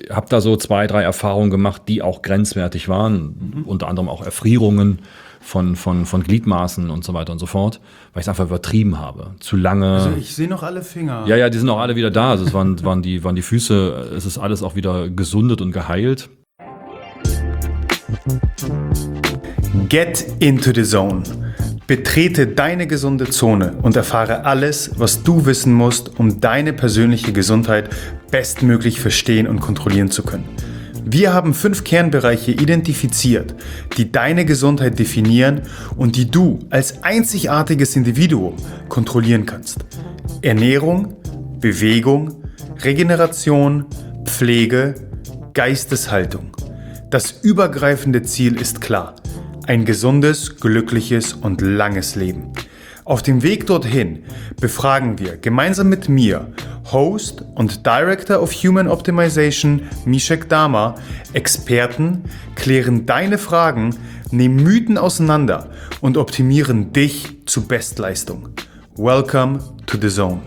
habe da so 2, 3 Erfahrungen gemacht, die auch grenzwertig waren. Unter anderem auch Erfrierungen von Gliedmaßen und so weiter und so fort, weil ich es einfach übertrieben habe. Zu lange. Also ich sehe noch alle Finger. Ja, die sind auch alle wieder da. Also es waren die Füße, es ist alles auch wieder gesundet und geheilt. Get into the zone. Betrete deine gesunde Zone und erfahre alles, was du wissen musst, um deine persönliche Gesundheit bestmöglich verstehen und kontrollieren zu können. Wir haben 5 Kernbereiche identifiziert, die deine Gesundheit definieren und die du als einzigartiges Individuum kontrollieren kannst. Ernährung, Bewegung, Regeneration, Pflege, Geisteshaltung. Das übergreifende Ziel ist klar: ein gesundes, glückliches und langes Leben. Auf dem Weg dorthin befragen wir gemeinsam mit mir, Host und Director of Human Optimization Mishek Dama, Experten, klären deine Fragen, nehmen Mythen auseinander und optimieren dich zu Bestleistung. Welcome to the Zone.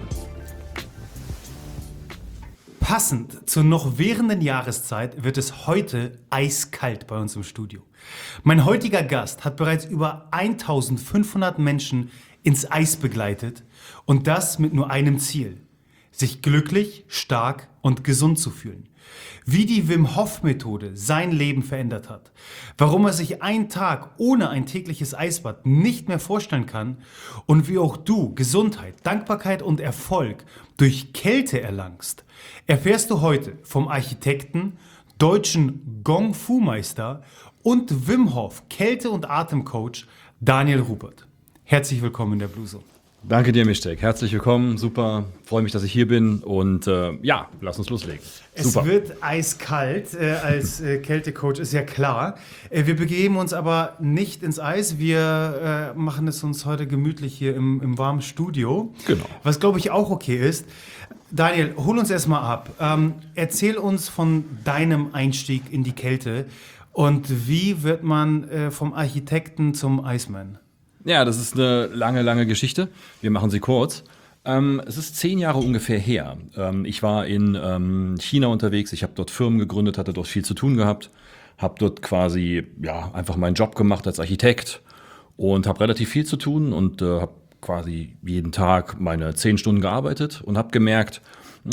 Passend zur noch währenden Jahreszeit wird es heute eiskalt bei uns im Studio. Mein heutiger Gast hat bereits über 1500 Menschen ins Eis begleitet und das mit nur einem Ziel: sich glücklich, stark und gesund zu fühlen. Wie die Wim Hof Methode sein Leben verändert hat, warum er sich einen Tag ohne ein tägliches Eisbad nicht mehr vorstellen kann und wie auch du Gesundheit, Dankbarkeit und Erfolg durch Kälte erlangst, erfährst du heute vom Architekten, deutschen Gong Fu Meister und Wim Hof Kälte- und Atemcoach Daniel Rupert. Herzlich willkommen in der Blue Zone. Danke dir, Mishek. Herzlich willkommen. Super. Freue mich, dass ich hier bin. Und lass uns loslegen. Super. Es wird eiskalt als Kältecoach, ist ja klar. Wir begeben uns aber nicht ins Eis. Wir machen es uns heute gemütlich hier im warmen Studio. Genau. Was, glaube ich, auch okay ist. Daniel, hol uns erstmal ab. Erzähl uns von deinem Einstieg in die Kälte. Und wie wird man vom Architekten zum Iceman? Ja, das ist eine lange, lange Geschichte. Wir machen sie kurz. Es ist 10 Jahre ungefähr her. Ich war in China unterwegs. Ich habe dort Firmen gegründet, hatte dort viel zu tun gehabt. Habe dort quasi einfach meinen Job gemacht als Architekt und habe relativ viel zu tun und habe quasi jeden Tag meine 10 Stunden gearbeitet und habe gemerkt,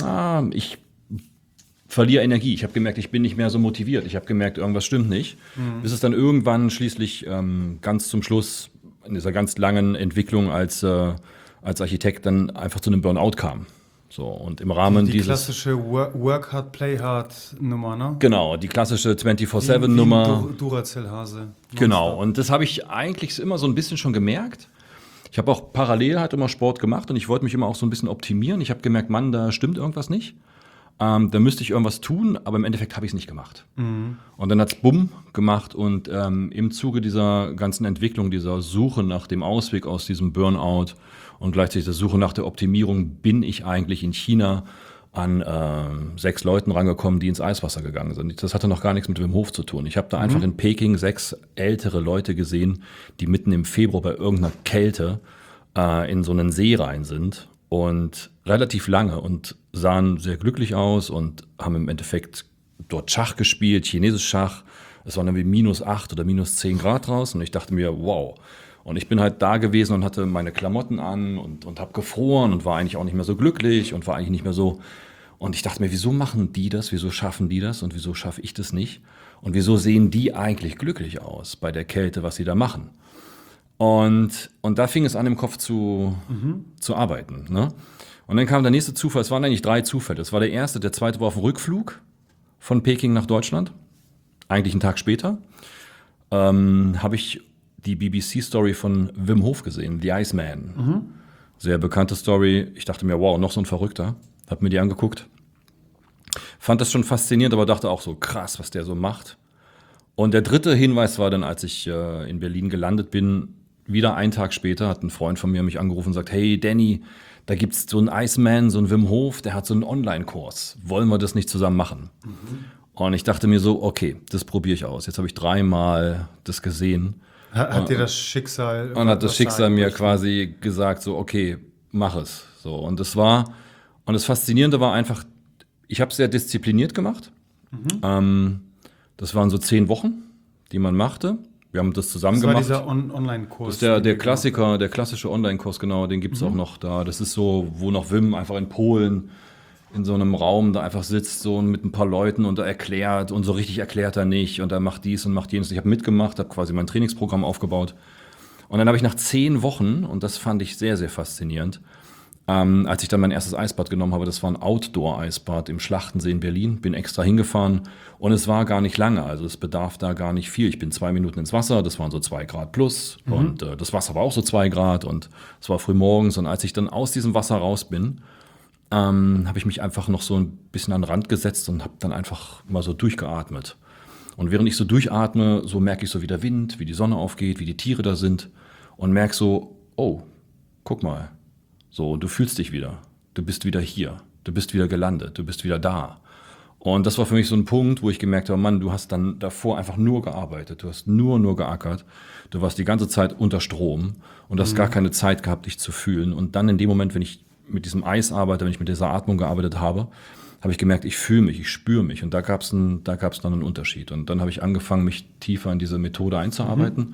ich verliere Energie. Ich habe gemerkt, ich bin nicht mehr so motiviert. Ich habe gemerkt, irgendwas stimmt nicht. Bis es dann irgendwann schließlich ganz zum Schluss in dieser ganz langen Entwicklung als Architekt dann einfach zu einem Burnout kam. So, und im Rahmen die klassische Work hard, play hard Nummer, ne? Genau, die klassische 24/7 Nummer. Duracell-Hase. Genau, und das habe ich eigentlich immer so ein bisschen schon gemerkt. Ich habe auch parallel halt immer Sport gemacht und ich wollte mich immer auch so ein bisschen optimieren. Ich habe gemerkt, Mann, da stimmt irgendwas nicht. Da müsste ich irgendwas tun, aber im Endeffekt habe ich es nicht gemacht. Und dann hat es bumm gemacht und im Zuge dieser ganzen Entwicklung, dieser Suche nach dem Ausweg aus diesem Burnout und gleichzeitig der Suche nach der Optimierung bin ich eigentlich in China an 6 Leuten rangekommen, die ins Eiswasser gegangen sind. Das hatte noch gar nichts mit Wim Hof zu tun. Ich habe da einfach in Peking 6 ältere Leute gesehen, die mitten im Februar bei irgendeiner Kälte in so einen See rein sind. Und relativ lange und sahen sehr glücklich aus und haben im Endeffekt dort Schach gespielt, chinesisch Schach. Es waren irgendwie -8 oder -10 Grad draußen und ich dachte mir, wow. Und ich bin halt da gewesen und hatte meine Klamotten an und habe gefroren und war eigentlich auch nicht mehr so glücklich und war eigentlich nicht mehr so. Und ich dachte mir, wieso machen die das, wieso schaffen die das und wieso schaffe ich das nicht? Und wieso sehen die eigentlich glücklich aus bei der Kälte, was sie da machen? Und da fing es an, im Kopf zu arbeiten. Ne? Und dann kam der nächste Zufall. Es waren eigentlich 3 Zufälle. Es war der erste, der zweite war auf dem Rückflug von Peking nach Deutschland. Eigentlich einen Tag später habe ich die BBC-Story von Wim Hof gesehen, The Iceman. Sehr bekannte Story. Ich dachte mir, wow, noch so ein Verrückter. Hab mir die angeguckt. Fand das schon faszinierend, aber dachte auch so, krass, was der so macht. Und der dritte Hinweis war dann, als ich in Berlin gelandet bin, wieder einen Tag später hat ein Freund von mir mich angerufen und sagt, hey Danny, da gibt's so einen Iceman, so einen Wim Hof, der hat so einen Online-Kurs. Wollen wir das nicht zusammen machen? Und ich dachte mir so, okay, das probiere ich aus. Jetzt habe ich 3-mal das gesehen. Hat dir das Schicksal... Und hat das Schicksal mir quasi gesagt, so okay, mach es. So, und das Faszinierende war einfach, ich habe es sehr diszipliniert gemacht. Das waren so 10 Wochen, die man machte. Wir haben das zusammen Das war gemacht. dieser Online-Kurs. Das ist der Klassiker, der klassische Online-Kurs, genau, den gibt es auch noch da. Das ist so, wo noch Wim einfach in Polen in so einem Raum da einfach sitzt so mit ein paar Leuten und da erklärt und so richtig erklärt er nicht und er macht dies und macht jenes. Ich habe mitgemacht, habe quasi mein Trainingsprogramm aufgebaut und dann habe ich nach 10 Wochen, und das fand ich sehr, sehr faszinierend, als ich dann mein erstes Eisbad genommen habe, das war ein Outdoor-Eisbad im Schlachtensee in Berlin, bin extra hingefahren und es war gar nicht lange, also es bedarf da gar nicht viel. Ich bin 2 Minuten ins Wasser, das waren so 2 Grad plus und das Wasser war auch so 2 Grad und es war früh morgens und als ich dann aus diesem Wasser raus bin, habe ich mich einfach noch so ein bisschen an den Rand gesetzt und habe dann einfach mal so durchgeatmet. Und während ich so durchatme, so merke ich so, wie der Wind, wie die Sonne aufgeht, wie die Tiere da sind und merke so, oh, guck mal, so, du fühlst dich wieder, du bist wieder hier, du bist wieder gelandet, du bist wieder da. Und das war für mich so ein Punkt, wo ich gemerkt habe, Mann, du hast dann davor einfach nur gearbeitet, du hast nur geackert, du warst die ganze Zeit unter Strom und hast gar keine Zeit gehabt, dich zu fühlen. Und dann in dem Moment, wenn ich mit diesem Eis arbeite, wenn ich mit dieser Atmung gearbeitet habe, habe ich gemerkt, ich fühle mich, ich spüre mich. Und da gab's dann einen Unterschied. Und dann habe ich angefangen, mich tiefer in diese Methode einzuarbeiten.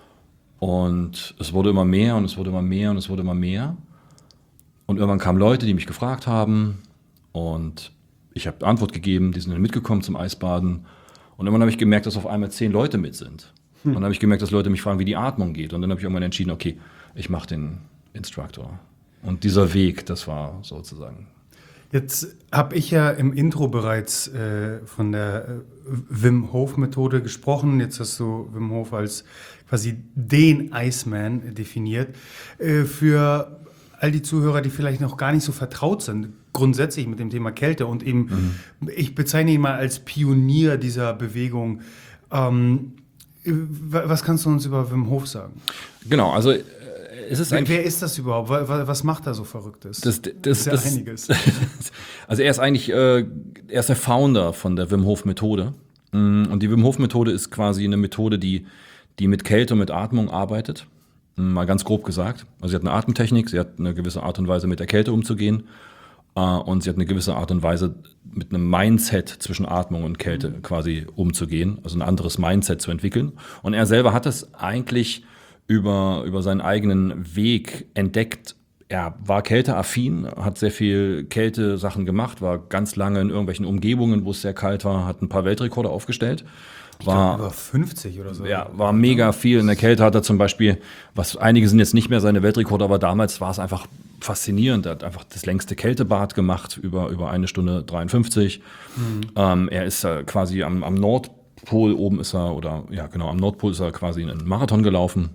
Und es wurde immer mehr und es wurde immer mehr und es wurde immer mehr. Und irgendwann kamen Leute, die mich gefragt haben. Und ich habe Antwort gegeben, die sind dann mitgekommen zum Eisbaden. Und irgendwann habe ich gemerkt, dass auf einmal 10 Leute mit sind. Und dann habe ich gemerkt, dass Leute mich fragen, wie die Atmung geht. Und dann habe ich irgendwann entschieden, okay, ich mache den Instructor. Und dieser Weg, das war sozusagen. Jetzt habe ich ja im Intro bereits von der Wim Hof Methode gesprochen. Jetzt hast du Wim Hof als quasi den Iceman definiert. Für all die Zuhörer, die vielleicht noch gar nicht so vertraut sind, grundsätzlich mit dem Thema Kälte und eben, ich bezeichne ihn mal als Pionier dieser Bewegung. Was kannst du uns über Wim Hof sagen? Genau, also es ist Wer ist das überhaupt? Was macht er so Verrücktes? Das ist ja einiges. Also er ist eigentlich er ist der Founder von der Wim Hof Methode. Und die Wim Hof Methode ist quasi eine Methode, die mit Kälte und mit Atmung arbeitet. Mal ganz grob gesagt. Also sie hat eine Atemtechnik, sie hat eine gewisse Art und Weise, mit der Kälte umzugehen. Und sie hat eine gewisse Art und Weise, mit einem Mindset zwischen Atmung und Kälte quasi umzugehen. Also ein anderes Mindset zu entwickeln. Und er selber hat es eigentlich über seinen eigenen Weg entdeckt. Er war kälteaffin, hat sehr viel Kältesachen gemacht, war ganz lange in irgendwelchen Umgebungen, wo es sehr kalt war, hat ein paar Weltrekorde aufgestellt. War über 50 oder so. Ja, war mega viel. In der Kälte hat er zum Beispiel, einige sind jetzt nicht mehr seine Weltrekorde, aber damals war es einfach faszinierend. Er hat einfach das längste Kältebad gemacht, über 1 Stunde 53. Er ist quasi am Nordpol oben ist er, am Nordpol ist er quasi einen Marathon gelaufen.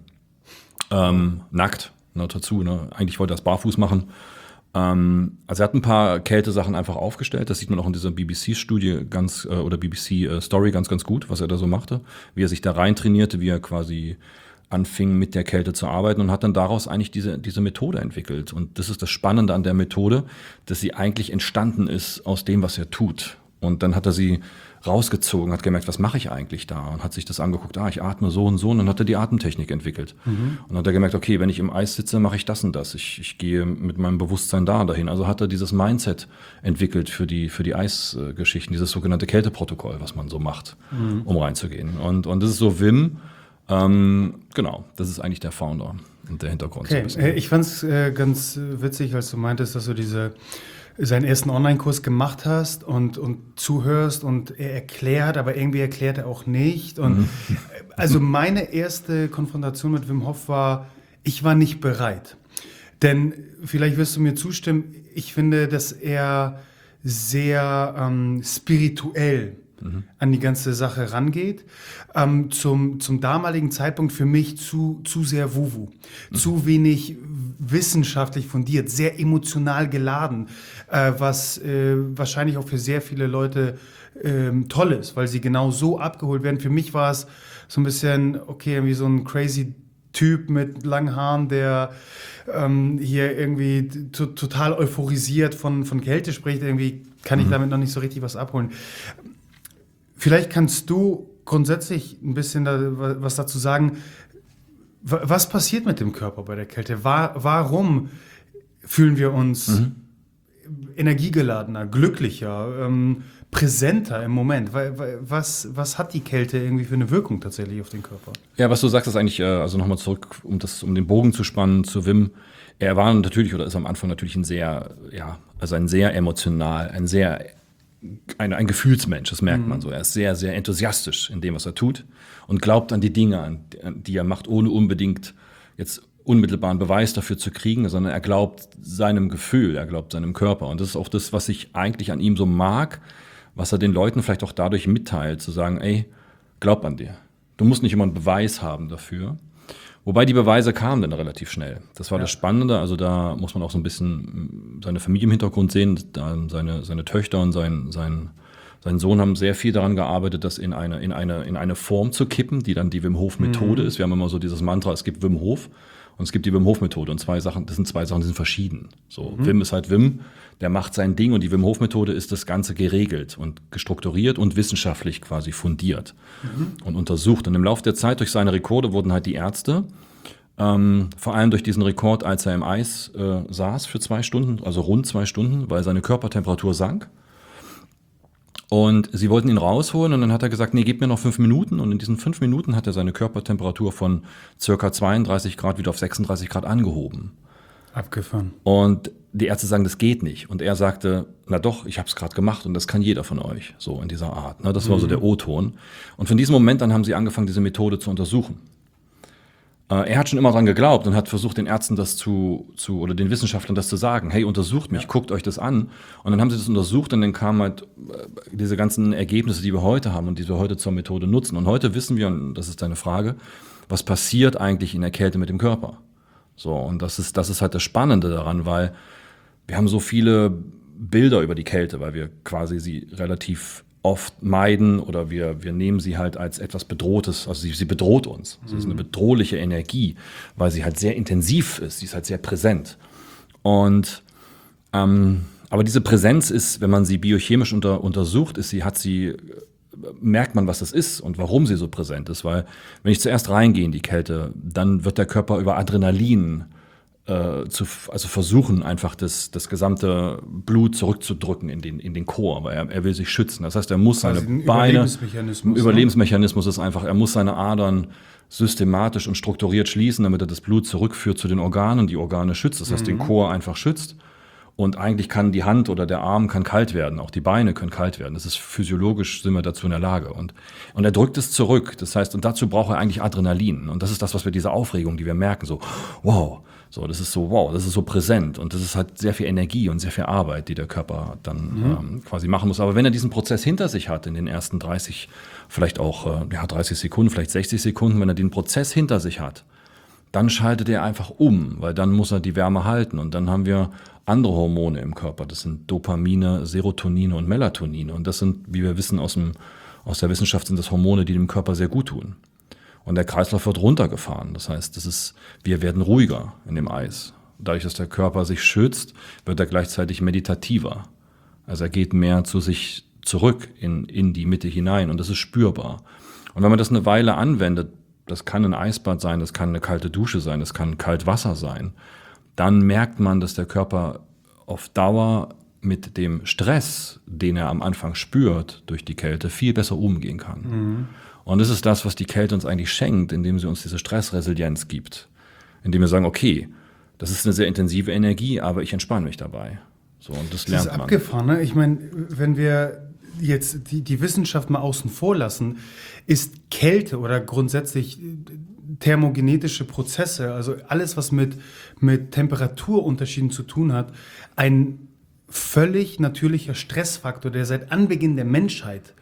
Nackt, dazu. Eigentlich wollte er das barfuß machen. Also er hat ein paar Kältesachen einfach aufgestellt. Das sieht man auch in dieser BBC-Studie oder BBC-Story ganz gut, was er da so machte. Wie er sich da rein trainierte, wie er quasi anfing, mit der Kälte zu arbeiten und hat dann daraus eigentlich diese Methode entwickelt. Und das ist das Spannende an der Methode, dass sie eigentlich entstanden ist aus dem, was er tut. Und dann hat er sie rausgezogen, hat gemerkt, was mache ich eigentlich da? Und hat sich das angeguckt, ich atme so und so. Und dann hat er die Atemtechnik entwickelt. Und dann hat er gemerkt, okay, wenn ich im Eis sitze, mache ich das und das. Ich gehe mit meinem Bewusstsein dahin. Also hat er dieses Mindset entwickelt für die Eisgeschichten, dieses sogenannte Kälteprotokoll, was man so macht, um reinzugehen. Und das ist so Wim. Genau, das ist eigentlich der Founder und der Hintergrund. Okay. So ich fand es ganz witzig, als du meintest, dass du seinen ersten Online-Kurs gemacht hast und zuhörst und er erklärt, aber irgendwie erklärt er auch nicht. Und also meine erste Konfrontation mit Wim Hof war, ich war nicht bereit. Denn vielleicht wirst du mir zustimmen, ich finde, dass er sehr spirituell an die ganze Sache rangeht. Zum damaligen Zeitpunkt für mich zu sehr Wuhu, zu wenig wissenschaftlich fundiert, sehr emotional geladen, was wahrscheinlich auch für sehr viele Leute toll ist, weil sie genau so abgeholt werden. Für mich war es so ein bisschen, okay, wie so ein crazy Typ mit langen Haaren, der hier irgendwie total euphorisiert von Kälte spricht. Irgendwie kann ich damit noch nicht so richtig was abholen. Vielleicht kannst du grundsätzlich ein bisschen was dazu sagen. Was passiert mit dem Körper bei der Kälte? Warum fühlen wir uns energiegeladener, glücklicher, präsenter im Moment. Was hat die Kälte irgendwie für eine Wirkung tatsächlich auf den Körper? Ja, was du sagst, ist eigentlich, also nochmal zurück, um den Bogen zu spannen zu Wim. Er war natürlich oder ist am Anfang natürlich ein sehr emotional, ein Gefühlsmensch, das merkt man so. Er ist sehr, sehr enthusiastisch in dem, was er tut und glaubt an die Dinge, die er macht, ohne unbedingt jetzt unmittelbaren Beweis dafür zu kriegen, sondern er glaubt seinem Gefühl, er glaubt seinem Körper. Und das ist auch das, was ich eigentlich an ihm so mag, was er den Leuten vielleicht auch dadurch mitteilt, zu sagen, ey, glaub an dir. Du musst nicht immer einen Beweis haben dafür. Wobei die Beweise kamen dann relativ schnell. Das war das Spannende. Also da muss man auch so ein bisschen seine Familie im Hintergrund sehen. Da seine Töchter und sein Sohn haben sehr viel daran gearbeitet, das in eine Form zu kippen, die dann die Wim Hof Methode ist. Wir haben immer so dieses Mantra, es gibt Wim Hof und es gibt die Wim Hof Methode. Und das sind zwei Sachen, die sind verschieden. So, Wim ist halt Wim, der macht sein Ding, und die Wim Hof Methode ist das Ganze geregelt und gestrukturiert und wissenschaftlich quasi fundiert und untersucht. Und im Laufe der Zeit durch seine Rekorde wurden halt die Ärzte, vor allem durch diesen Rekord, als er im Eis saß für 2 Stunden, also rund 2 Stunden, weil seine Körpertemperatur sank. Und sie wollten ihn rausholen und dann hat er gesagt, nee, gib mir noch 5 Minuten. Und in diesen 5 Minuten hat er seine Körpertemperatur von circa 32 Grad wieder auf 36 Grad angehoben. Abgefahren. Und die Ärzte sagen, das geht nicht. Und er sagte, na doch, ich habe es gerade gemacht und das kann jeder von euch, so in dieser Art. Das war so der O-Ton. Und von diesem Moment an haben sie angefangen, diese Methode zu untersuchen. Er hat schon immer dran geglaubt und hat versucht, den Ärzten das oder den Wissenschaftlern das zu sagen. Hey, untersucht mich, guckt euch das an. Und dann haben sie das untersucht und dann kamen halt diese ganzen Ergebnisse, die wir heute haben und die wir heute zur Methode nutzen. Und heute wissen wir, und das ist deine Frage, was passiert eigentlich in der Kälte mit dem Körper? So, und das ist halt das Spannende daran, weil wir haben so viele Bilder über die Kälte, weil wir quasi sie relativ oft meiden oder wir nehmen sie halt als etwas Bedrohtes, also sie bedroht uns. Sie ist eine bedrohliche Energie, weil sie halt sehr intensiv ist, sie ist halt sehr präsent. Und aber diese Präsenz ist, wenn man sie biochemisch untersucht, merkt man, was das ist und warum sie so präsent ist. Weil wenn ich zuerst reingehe in die Kälte, dann wird der Körper über Adrenalin versuchen, einfach das gesamte Blut zurückzudrücken in den Chor, weil er will sich schützen. Das heißt, er muss seine Beine, Überlebensmechanismus ist einfach, er muss seine Adern systematisch und strukturiert schließen, damit er das Blut zurückführt zu den Organen, die Organe schützt. Das heißt, den Chor einfach schützt. Und eigentlich kann die Hand oder der Arm kann kalt werden, auch die Beine können kalt werden. Das ist physiologisch, sind wir dazu in der Lage. Und er drückt es zurück. Das heißt, und dazu braucht er eigentlich Adrenalin. Und das ist das, was wir, diese Aufregung, die wir merken, so, wow. So, das ist so präsent. Und das ist halt sehr viel Energie und sehr viel Arbeit, die der Körper dann quasi machen muss. Aber wenn er diesen Prozess hinter sich hat, in den ersten 30, vielleicht auch 30 Sekunden, vielleicht 60 Sekunden, wenn er den Prozess hinter sich hat, dann schaltet er einfach um, weil dann muss er die Wärme halten. Und dann haben wir andere Hormone im Körper. Das sind Dopamine, Serotonine und Melatonine. Und das sind, wie wir wissen aus der Wissenschaft, sind das Hormone, die dem Körper sehr gut tun. Und der Kreislauf wird runtergefahren. Das heißt, wir werden ruhiger in dem Eis. Dadurch, dass der Körper sich schützt, wird er gleichzeitig meditativer. Also er geht mehr zu sich zurück in die Mitte hinein. Und das ist spürbar. Und wenn man das eine Weile anwendet, das kann ein Eisbad sein, das kann eine kalte Dusche sein, das kann Kaltwasser sein, dann merkt man, dass der Körper auf Dauer mit dem Stress, den er am Anfang spürt durch die Kälte, viel besser umgehen kann. Und das ist das, was die Kälte uns eigentlich schenkt, indem sie uns diese Stressresilienz gibt. Indem wir sagen, okay, das ist eine sehr intensive Energie, aber ich entspanne mich dabei. So, und das lernt man. Das ist abgefahren, ne? Ich meine, wenn wir jetzt die Wissenschaft mal außen vor lassen, ist Kälte oder grundsätzlich thermogenetische Prozesse, also alles, was mit Temperaturunterschieden zu tun hat, ein völlig natürlicher Stressfaktor, der seit Anbeginn der Menschheit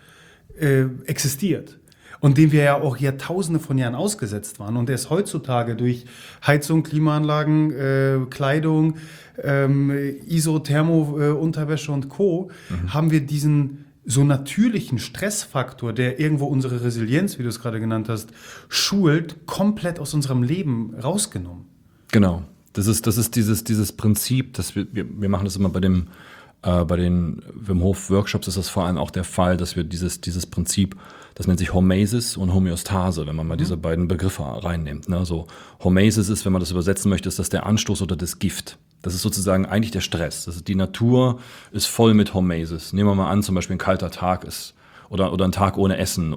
existiert. Und dem wir ja auch Jahrtausende von Jahren ausgesetzt waren. Und erst heutzutage durch Heizung, Klimaanlagen, Kleidung, Isothermo-Unterwäsche und Co. haben wir diesen so natürlichen Stressfaktor, der irgendwo unsere Resilienz, wie du es gerade genannt hast, schult, komplett aus unserem Leben rausgenommen. Genau. Das ist dieses Prinzip, dass wir machen das immer bei den Wim Hof Workshops ist das vor allem auch der Fall, dass wir dieses Prinzip, das nennt sich Hormesis und Homöostase, wenn man mal diese beiden Begriffe reinnimmt. Ne? So, Hormesis ist, wenn man das übersetzen möchte, ist das der Anstoß oder das Gift. Das ist sozusagen eigentlich der Stress. Die Natur ist voll mit Hormesis. Nehmen wir mal an, zum Beispiel ein kalter Tag ist oder ein Tag ohne Essen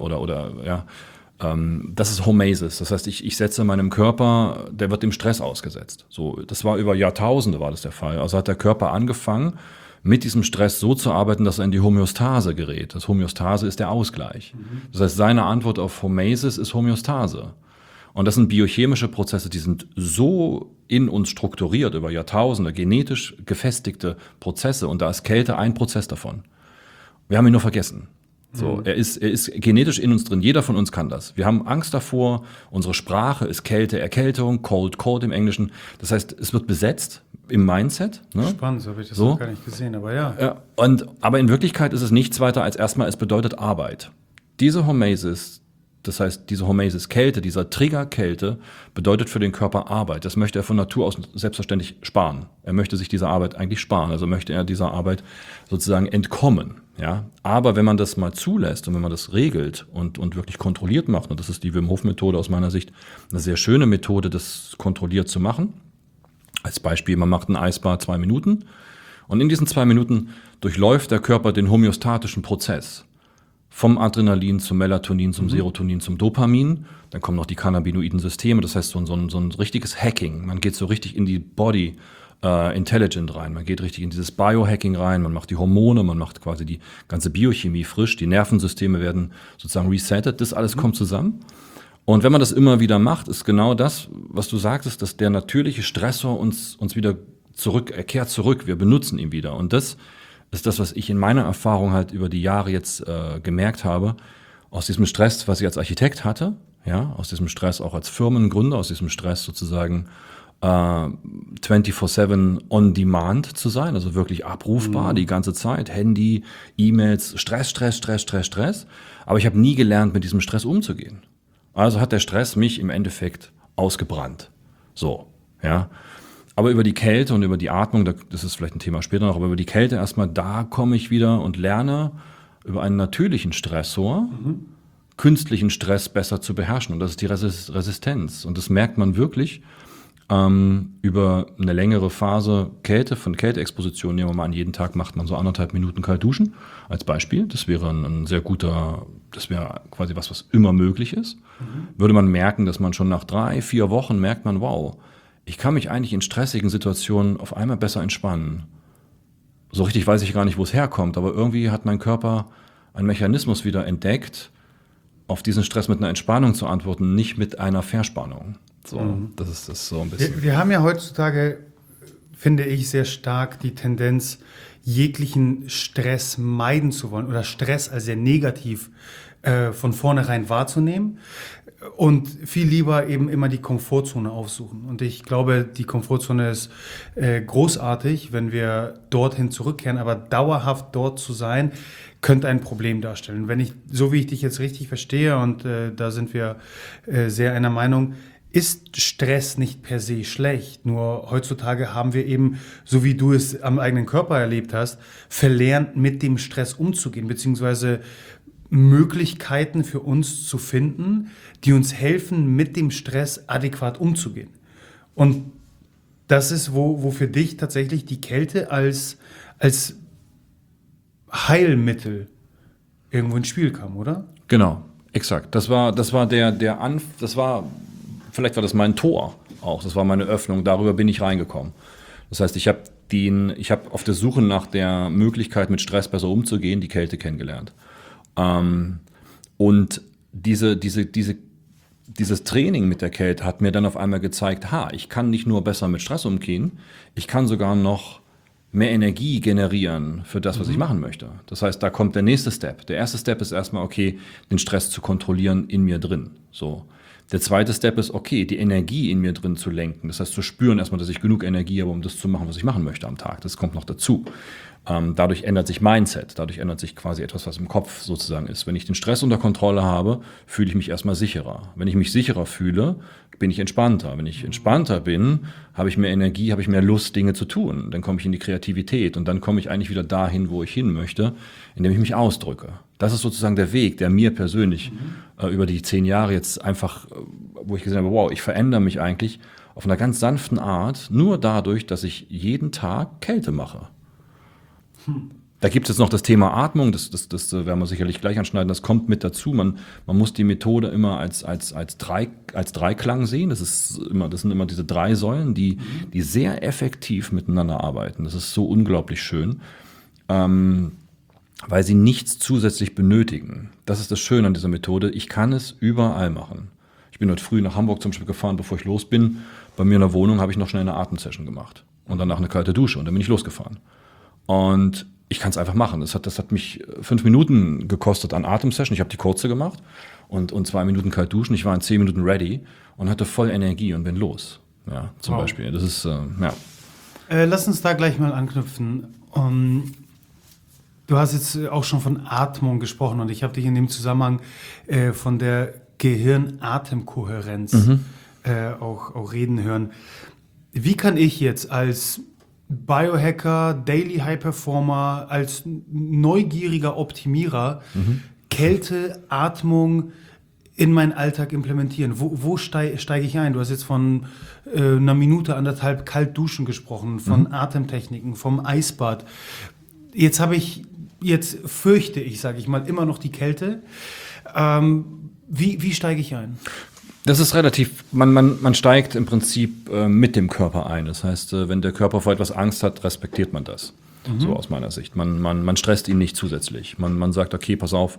das ist Hormesis. Das heißt, ich setze meinem Körper, der wird dem Stress ausgesetzt. So, das war über Jahrtausende war das der Fall. Also hat der Körper angefangen, mit diesem Stress so zu arbeiten, dass er in die Homöostase gerät. Das Homöostase ist der Ausgleich. Das heißt, seine Antwort auf Hormesis ist Homöostase. Und das sind biochemische Prozesse, die sind so in uns strukturiert über Jahrtausende, genetisch gefestigte Prozesse. Und da ist Kälte ein Prozess davon. Wir haben ihn nur vergessen. So, er ist genetisch in uns drin. Jeder von uns kann das. Wir haben Angst davor. Unsere Sprache ist Kälte, Erkältung, Cold, Cold im Englischen. Das heißt, es wird besetzt im Mindset. Ne? Spannend, so habe ich das noch gar nicht gesehen, aber ja. Aber in Wirklichkeit ist es nichts weiter als erstmal, es bedeutet Arbeit. Diese Hormesis, das heißt, diese Hormesis-Kälte, dieser Trigger Kälte, bedeutet für den Körper Arbeit. Das möchte er von Natur aus selbstverständlich sparen. Er möchte sich diese Arbeit eigentlich sparen. Also möchte er dieser Arbeit sozusagen entkommen. Ja? Aber wenn man das mal zulässt und wenn man das regelt und wirklich kontrolliert macht, und das ist die Wim Hof Methode aus meiner Sicht, eine sehr schöne Methode, das kontrolliert zu machen. Als Beispiel, man macht ein Eisbad 2 Minuten und in diesen 2 Minuten durchläuft der Körper den homöostatischen Prozess. Vom Adrenalin zum Melatonin, zum Serotonin, zum Dopamin. Dann kommen noch die cannabinoiden Systeme. Das heißt, so ein richtiges Hacking. Man geht so richtig in die Body Intelligent rein. Man geht richtig in dieses Biohacking rein. Man macht die Hormone, man macht quasi die ganze Biochemie frisch. Die Nervensysteme werden sozusagen resettet. Das alles kommt zusammen. Und wenn man das immer wieder macht, ist genau das, was du sagtest, dass der natürliche Stressor uns wieder kehrt zurück. Wir benutzen ihn wieder. Und das ist das, was ich in meiner Erfahrung halt über die Jahre jetzt gemerkt habe, aus diesem Stress, was ich als Architekt hatte, ja, aus diesem Stress auch als Firmengründer, aus diesem Stress sozusagen 24/7 on demand zu sein, also wirklich abrufbar die ganze Zeit, Handy, E-Mails, Stress. Aber ich habe nie gelernt, mit diesem Stress umzugehen. Also hat der Stress mich im Endeffekt ausgebrannt. So, ja. Aber über die Kälte und über die Atmung, das ist vielleicht ein Thema später noch, aber über die Kälte erstmal, da komme ich wieder und lerne über einen natürlichen Stressor, künstlichen Stress besser zu beherrschen. Und das ist die Resistenz. Und das merkt man wirklich über eine längere Phase von Kälteexposition. Nehmen wir mal an, jeden Tag macht man so 1,5 Minuten kalt duschen als Beispiel. Das wäre das wäre quasi was immer möglich ist. Würde man merken, dass man schon nach 3-4 Wochen merkt man, wow, ich kann mich eigentlich in stressigen Situationen auf einmal besser entspannen. So richtig weiß ich gar nicht, wo es herkommt, aber irgendwie hat mein Körper einen Mechanismus wieder entdeckt, auf diesen Stress mit einer Entspannung zu antworten, nicht mit einer Verspannung. So, das ist das so ein bisschen. Wir haben ja heutzutage, finde ich, sehr stark die Tendenz, jeglichen Stress meiden zu wollen oder Stress als sehr negativ von vornherein wahrzunehmen. Und viel lieber eben immer die Komfortzone aufsuchen. Und ich glaube, die Komfortzone ist großartig, wenn wir dorthin zurückkehren. Aber dauerhaft dort zu sein, könnte ein Problem darstellen. So wie ich dich jetzt richtig verstehe, und da sind wir sehr einer Meinung, ist Stress nicht per se schlecht. Nur heutzutage haben wir eben, so wie du es am eigenen Körper erlebt hast, verlernt, mit dem Stress umzugehen, beziehungsweise Möglichkeiten für uns zu finden, die uns helfen, mit dem Stress adäquat umzugehen. Und das ist, wo für dich tatsächlich die Kälte als Heilmittel irgendwo ins Spiel kam, oder? Genau, exakt. Vielleicht war das mein Tor auch, das war meine Öffnung, darüber bin ich reingekommen. Das heißt, ich habe auf der Suche nach der Möglichkeit, mit Stress besser umzugehen, die Kälte kennengelernt. Und dieses Training mit der Kälte hat mir dann auf einmal gezeigt, ich kann nicht nur besser mit Stress umgehen, ich kann sogar noch mehr Energie generieren für das, was ich machen möchte. Das heißt, da kommt der nächste Step. Der erste Step ist erstmal, okay, den Stress zu kontrollieren in mir drin. So. Der zweite Step ist, okay, die Energie in mir drin zu lenken. Das heißt, zu spüren erstmal, dass ich genug Energie habe, um das zu machen, was ich machen möchte am Tag. Das kommt noch dazu. Dadurch ändert sich Mindset, dadurch ändert sich quasi etwas, was im Kopf sozusagen ist. Wenn ich den Stress unter Kontrolle habe, fühle ich mich erstmal sicherer. Wenn ich mich sicherer fühle, bin ich entspannter. Wenn ich entspannter bin, habe ich mehr Energie, habe ich mehr Lust, Dinge zu tun. Dann komme ich in die Kreativität und dann komme ich eigentlich wieder dahin, wo ich hin möchte, indem ich mich ausdrücke. Das ist sozusagen der Weg, der mir persönlich über die 10 Jahre jetzt einfach, wo ich gesehen habe, wow, ich verändere mich eigentlich auf einer ganz sanften Art, nur dadurch, dass ich jeden Tag Kälte mache. Da gibt es jetzt noch das Thema Atmung, das werden wir sicherlich gleich anschneiden, das kommt mit dazu. Man muss die Methode immer als Dreiklang sehen. Das sind immer diese 3 Säulen, die sehr effektiv miteinander arbeiten. Das ist so unglaublich schön, weil sie nichts zusätzlich benötigen. Das ist das Schöne an dieser Methode. Ich kann es überall machen. Ich bin heute früh nach Hamburg zum Beispiel gefahren, bevor ich los bin. Bei mir in der Wohnung habe ich noch schnell eine Atemsession gemacht und danach eine kalte Dusche und dann bin ich losgefahren. Und ich kann es einfach machen. Das hat mich 5 Minuten gekostet an Atemsession. Ich habe die kurze gemacht und 2 Minuten kalt duschen. Ich war in 10 Minuten ready und hatte voll Energie und bin los. Ja, zum Beispiel. Das ist, ja. Lass uns da gleich mal anknüpfen. Du hast jetzt auch schon von Atmung gesprochen und ich habe dich in dem Zusammenhang von der Gehirn-Atem-Kohärenz auch reden hören. Wie kann ich jetzt als Biohacker, Daily High Performer, als neugieriger Optimierer Kälte, Atmung in meinen Alltag implementieren? Wo steige ich ein? Du hast jetzt von einer Minute, 1,5 kalt duschen gesprochen, von Atemtechniken, vom Eisbad. Jetzt fürchte ich, sage ich mal, immer noch die Kälte. Wie steige ich ein? Das ist relativ, man steigt im Prinzip mit dem Körper ein. Das heißt, wenn der Körper vor etwas Angst hat, respektiert man das. So aus meiner Sicht. Man stresst ihn nicht zusätzlich. Man sagt, okay, pass auf,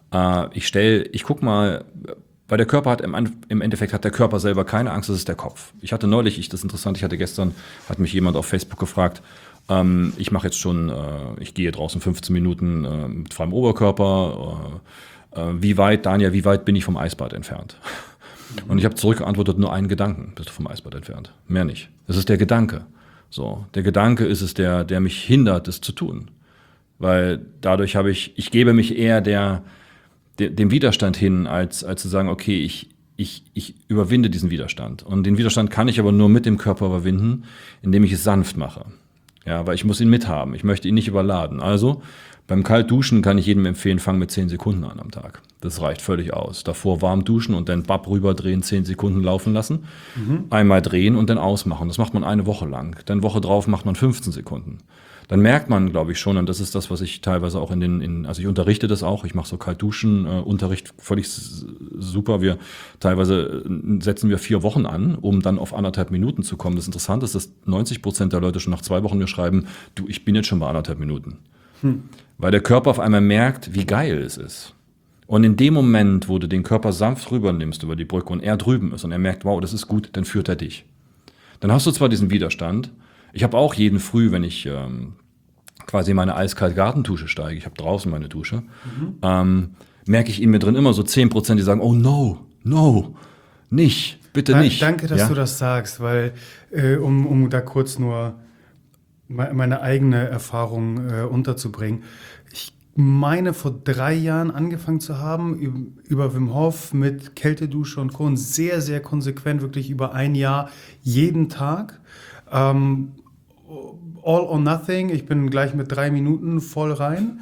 ich guck mal, weil der Körper hat, im Endeffekt hat der Körper selber keine Angst, das ist der Kopf. Ich hatte neulich, das ist interessant, gestern hat mich jemand auf Facebook gefragt, ich mache jetzt schon, ich gehe draußen 15 Minuten mit freiem Oberkörper, wie weit bin ich vom Eisbad entfernt? Und ich habe zurückgeantwortet, nur einen Gedanken bist du vom Eisbad entfernt. Mehr nicht. Es ist der Gedanke. So, der Gedanke ist es, der mich hindert, es zu tun. Weil dadurch ich gebe mich eher dem Widerstand hin, als zu sagen, okay, ich überwinde diesen Widerstand. Und den Widerstand kann ich aber nur mit dem Körper überwinden, indem ich es sanft mache. Ja, weil ich muss ihn mithaben. Ich möchte ihn nicht überladen. Also, beim Kaltduschen kann ich jedem empfehlen, fang mit 10 Sekunden an am Tag. Das reicht völlig aus. Davor warm duschen und dann rüberdrehen, 10 Sekunden laufen lassen. Einmal drehen und dann ausmachen. Das macht man eine Woche lang. Dann Woche drauf macht man 15 Sekunden. Dann merkt man, glaube ich schon, und das ist das, was ich teilweise auch also ich unterrichte das auch, ich mache so Kaltduschen-Unterricht völlig super. Teilweise setzen wir 4 Wochen an, um dann auf 1,5 Minuten zu kommen. Das Interessante ist, dass 90% der Leute schon nach 2 Wochen mir schreiben, du, ich bin jetzt schon bei 1,5 Minuten. Weil der Körper auf einmal merkt, wie geil es ist. Und in dem Moment, wo du den Körper sanft rübernimmst über die Brücke und er drüben ist und er merkt, wow, das ist gut, dann führt er dich. Dann hast du zwar diesen Widerstand. Ich habe auch jeden Früh, wenn ich quasi in meine eiskalte Gartendusche steige, ich habe draußen meine Dusche, merke ich in mir drin immer so 10%, die sagen, oh no, nicht, bitte nicht. Danke, dass du das sagst, weil um da kurz nur meine eigene Erfahrung unterzubringen. Ich meine, vor 3 Jahren angefangen zu haben, über Wim Hof mit Kältedusche und Co. Und sehr, sehr konsequent, wirklich über 1 Jahr, jeden Tag. All or nothing, ich bin gleich mit 3 Minuten voll rein.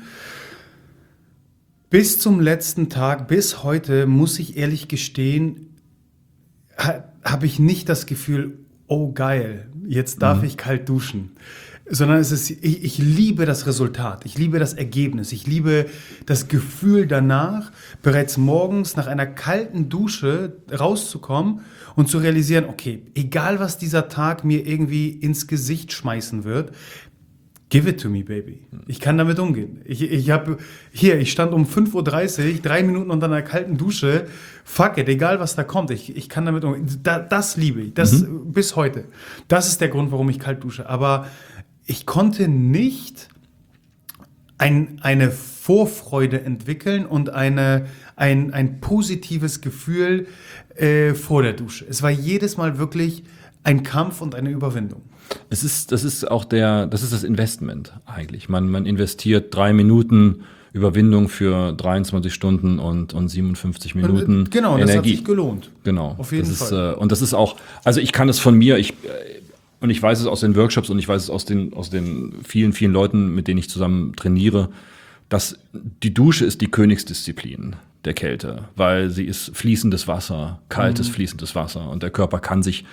Bis zum letzten Tag, bis heute, muss ich ehrlich gestehen, habe ich nicht das Gefühl, oh geil, jetzt darf ich kalt duschen. Sondern ich liebe das Resultat, ich liebe das Ergebnis, ich liebe das Gefühl danach, bereits morgens nach einer kalten Dusche rauszukommen und zu realisieren, okay, egal was dieser Tag mir irgendwie ins Gesicht schmeißen wird, give it to me, baby. Ich kann damit umgehen. Ich stand um 5:30 Uhr, 3 Minuten unter einer kalten Dusche. Fuck it, egal was da kommt. Ich kann damit umgehen. Das liebe ich. Das bis heute. Das ist der Grund, warum ich kalt dusche. Aber ich konnte nicht eine Vorfreude entwickeln und ein positives Gefühl vor der Dusche. Es war jedes Mal wirklich ein Kampf und eine Überwindung. Das ist das Investment eigentlich. Man investiert 3 Minuten Überwindung für 23 Stunden und 57 Minuten genau, Energie. Das hat sich gelohnt. Genau. Auf jeden Fall. Und das ist auch, also ich kann es von mir, und ich weiß es aus den Workshops und ich weiß es aus den vielen, vielen Leuten, mit denen ich zusammen trainiere, dass die Dusche ist die Königsdisziplin der Kälte, weil sie ist fließendes Wasser, kaltes fließendes Wasser und der Körper kann sich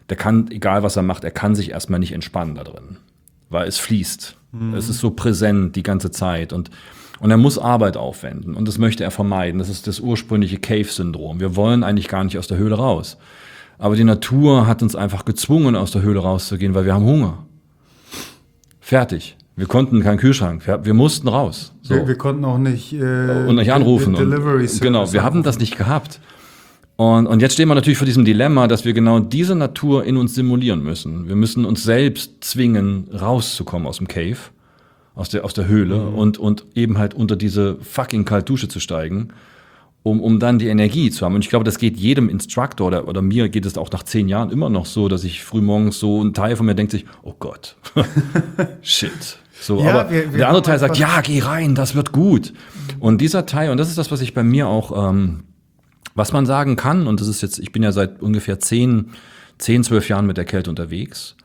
der kann, egal was er macht, er kann sich erstmal nicht entspannen da drin, weil es fließt. Es ist so präsent die ganze Zeit und er muss Arbeit aufwenden und das möchte er vermeiden. Das ist das ursprüngliche Cave-Syndrom. Wir wollen eigentlich gar nicht aus der Höhle raus. Aber die Natur hat uns einfach gezwungen, aus der Höhle rauszugehen, weil wir haben Hunger. Fertig. Wir konnten keinen Kühlschrank. Wir mussten raus. So. Wir konnten auch nicht, und nicht anrufen. Genau, wir haben das nicht gehabt. Und jetzt stehen wir natürlich vor diesem Dilemma, dass wir genau diese Natur in uns simulieren müssen. Wir müssen uns selbst zwingen, rauszukommen aus dem Cave, aus der Höhle und eben halt unter diese fucking Kaltdusche zu steigen, um dann die Energie zu haben. Und ich glaube, das geht jedem Instructor oder mir geht es auch nach 10 Jahren immer noch so, dass ich frühmorgens so ein Teil von mir denkt sich, oh Gott, shit. So, ja, aber der andere Teil sagt, ja, geh rein, das wird gut. Und dieser Teil, und das ist das, was ich bei mir auch, was man sagen kann, und das ist jetzt, ich bin ja seit ungefähr 10, 12 Jahren mit der Kälte unterwegs,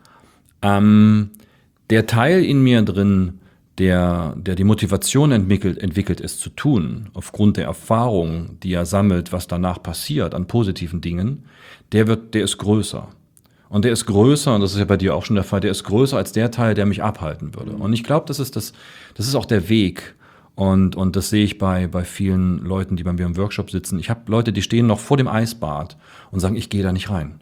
der Teil in mir drin, der die Motivation entwickelt, es zu tun, aufgrund der Erfahrung, die er sammelt, was danach passiert an positiven Dingen, der ist größer. Und der ist größer, und das ist ja bei dir auch schon der Fall, der ist größer als der Teil, der mich abhalten würde. Und ich glaube, das ist auch der Weg. Und das sehe ich bei vielen Leuten, die bei mir im Workshop sitzen. Ich habe Leute, die stehen noch vor dem Eisbad und sagen, ich gehe da nicht rein.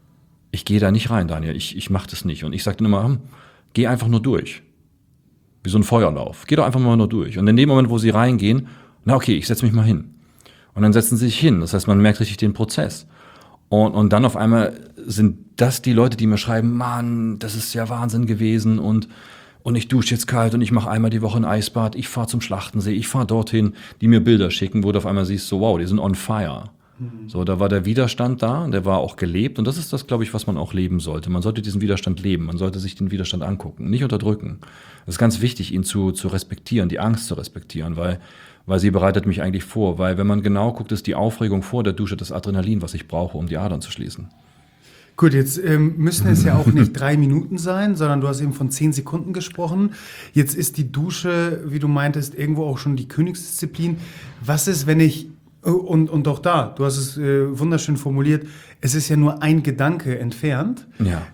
Ich gehe da nicht rein, Daniel, ich mache das nicht. Und ich sage dann immer, geh einfach nur durch. Wie so ein Feuerlauf. Geh doch einfach mal nur durch. Und in dem Moment, wo sie reingehen, na okay, ich setze mich mal hin. Und dann setzen sie sich hin. Das heißt, man merkt richtig den Prozess. Und dann auf einmal sind das die Leute, die mir schreiben, Mann, das ist ja Wahnsinn gewesen und ich dusche jetzt kalt und ich mache einmal die Woche ein Eisbad, ich fahre zum Schlachtensee, ich fahre dorthin, die mir Bilder schicken, wo du auf einmal siehst, so wow, die sind on fire. So, da war der Widerstand da, der war auch gelebt und das ist das, glaube ich, was man auch leben sollte. Man sollte diesen Widerstand leben, man sollte sich den Widerstand angucken, nicht unterdrücken. Es ist ganz wichtig, ihn zu respektieren, die Angst zu respektieren, weil sie bereitet mich eigentlich vor. Weil wenn man genau guckt, ist die Aufregung vor der Dusche das Adrenalin, was ich brauche, um die Adern zu schließen. Gut, jetzt müssen es ja auch nicht 3 Minuten sein, sondern du hast eben von 10 Sekunden gesprochen. Jetzt ist die Dusche, wie du meintest, irgendwo auch schon die Königsdisziplin. Was ist, wenn ich, und auch da, du hast es wunderschön formuliert, es ist ja nur ein Gedanke entfernt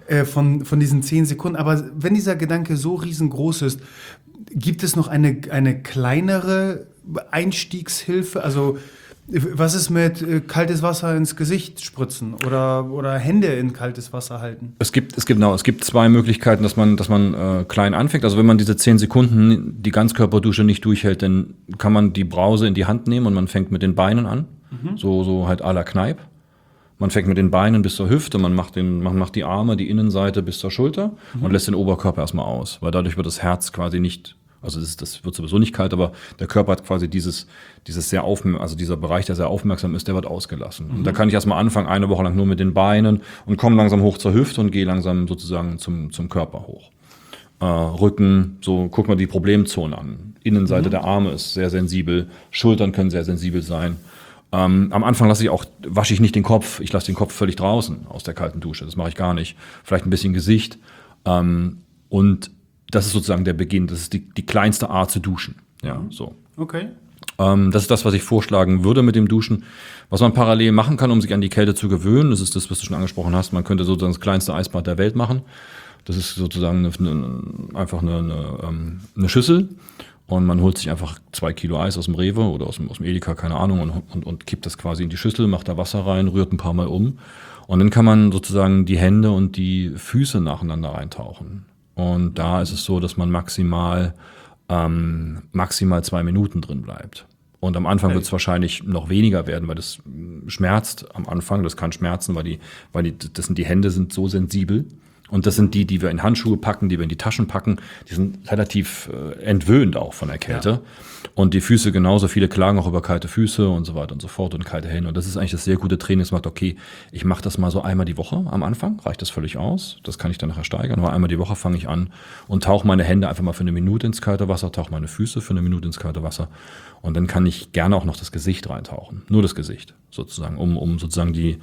von diesen 10 Sekunden. Aber wenn dieser Gedanke so riesengroß ist, gibt es noch eine kleinere Einstiegshilfe? Also was ist mit kaltes Wasser ins Gesicht spritzen oder Hände in kaltes Wasser halten? Es gibt 2 Möglichkeiten, dass man klein anfängt. Also wenn man diese 10 Sekunden die Ganzkörperdusche nicht durchhält, dann kann man die Brause in die Hand nehmen und man fängt mit den Beinen an, so halt à la Kneipp. Man fängt mit den Beinen bis zur Hüfte, man macht die Arme, die Innenseite bis zur Schulter und lässt den Oberkörper erstmal aus, weil dadurch wird das Herz quasi nicht, also das wird sowieso nicht kalt, aber der Körper hat quasi dieser Bereich, der sehr aufmerksam ist, der wird ausgelassen. Und da kann ich erstmal anfangen, eine Woche lang nur mit den Beinen und komme langsam hoch zur Hüfte und gehe langsam sozusagen zum Körper hoch. Rücken, so guck mal die Problemzonen an. Innenseite der Arme ist sehr sensibel, Schultern können sehr sensibel sein. Am Anfang wasche ich nicht den Kopf, ich lasse den Kopf völlig draußen aus der kalten Dusche, das mache ich gar nicht. Vielleicht ein bisschen Gesicht und das ist sozusagen der Beginn, das ist die kleinste Art zu duschen. Ja, so. Okay. Das ist das, was ich vorschlagen würde mit dem Duschen. Was man parallel machen kann, um sich an die Kälte zu gewöhnen, das ist das, was du schon angesprochen hast, man könnte sozusagen das kleinste Eisbad der Welt machen. Das ist sozusagen einfach eine Schüssel. Und man holt sich einfach 2 Kilo Eis aus dem Rewe oder aus dem Edeka, keine Ahnung, und kippt das quasi in die Schüssel, macht da Wasser rein, rührt ein paar Mal um. Und dann kann man sozusagen die Hände und die Füße nacheinander reintauchen. Und da ist es so, dass man maximal 2 Minuten drin bleibt. Und am Anfang wird es wahrscheinlich noch weniger werden, weil das schmerzt am Anfang. Das kann schmerzen, weil die Hände sind so sensibel. Und das sind die wir in Handschuhe packen, die wir in die Taschen packen. Die sind relativ entwöhnt auch von der Kälte. Ja. Und die Füße genauso. Viele klagen auch über kalte Füße und so weiter und so fort und kalte Hände. Und das ist eigentlich das sehr gute Training. Das macht, okay, ich mache das mal so einmal die Woche am Anfang. Reicht das völlig aus. Das kann ich dann nachher steigern. Aber einmal die Woche fange ich an und tauche meine Hände einfach mal für 1 Minute ins kalte Wasser, tauche meine Füße für 1 Minute ins kalte Wasser. Und dann kann ich gerne auch noch das Gesicht reintauchen. Nur das Gesicht sozusagen, um sozusagen die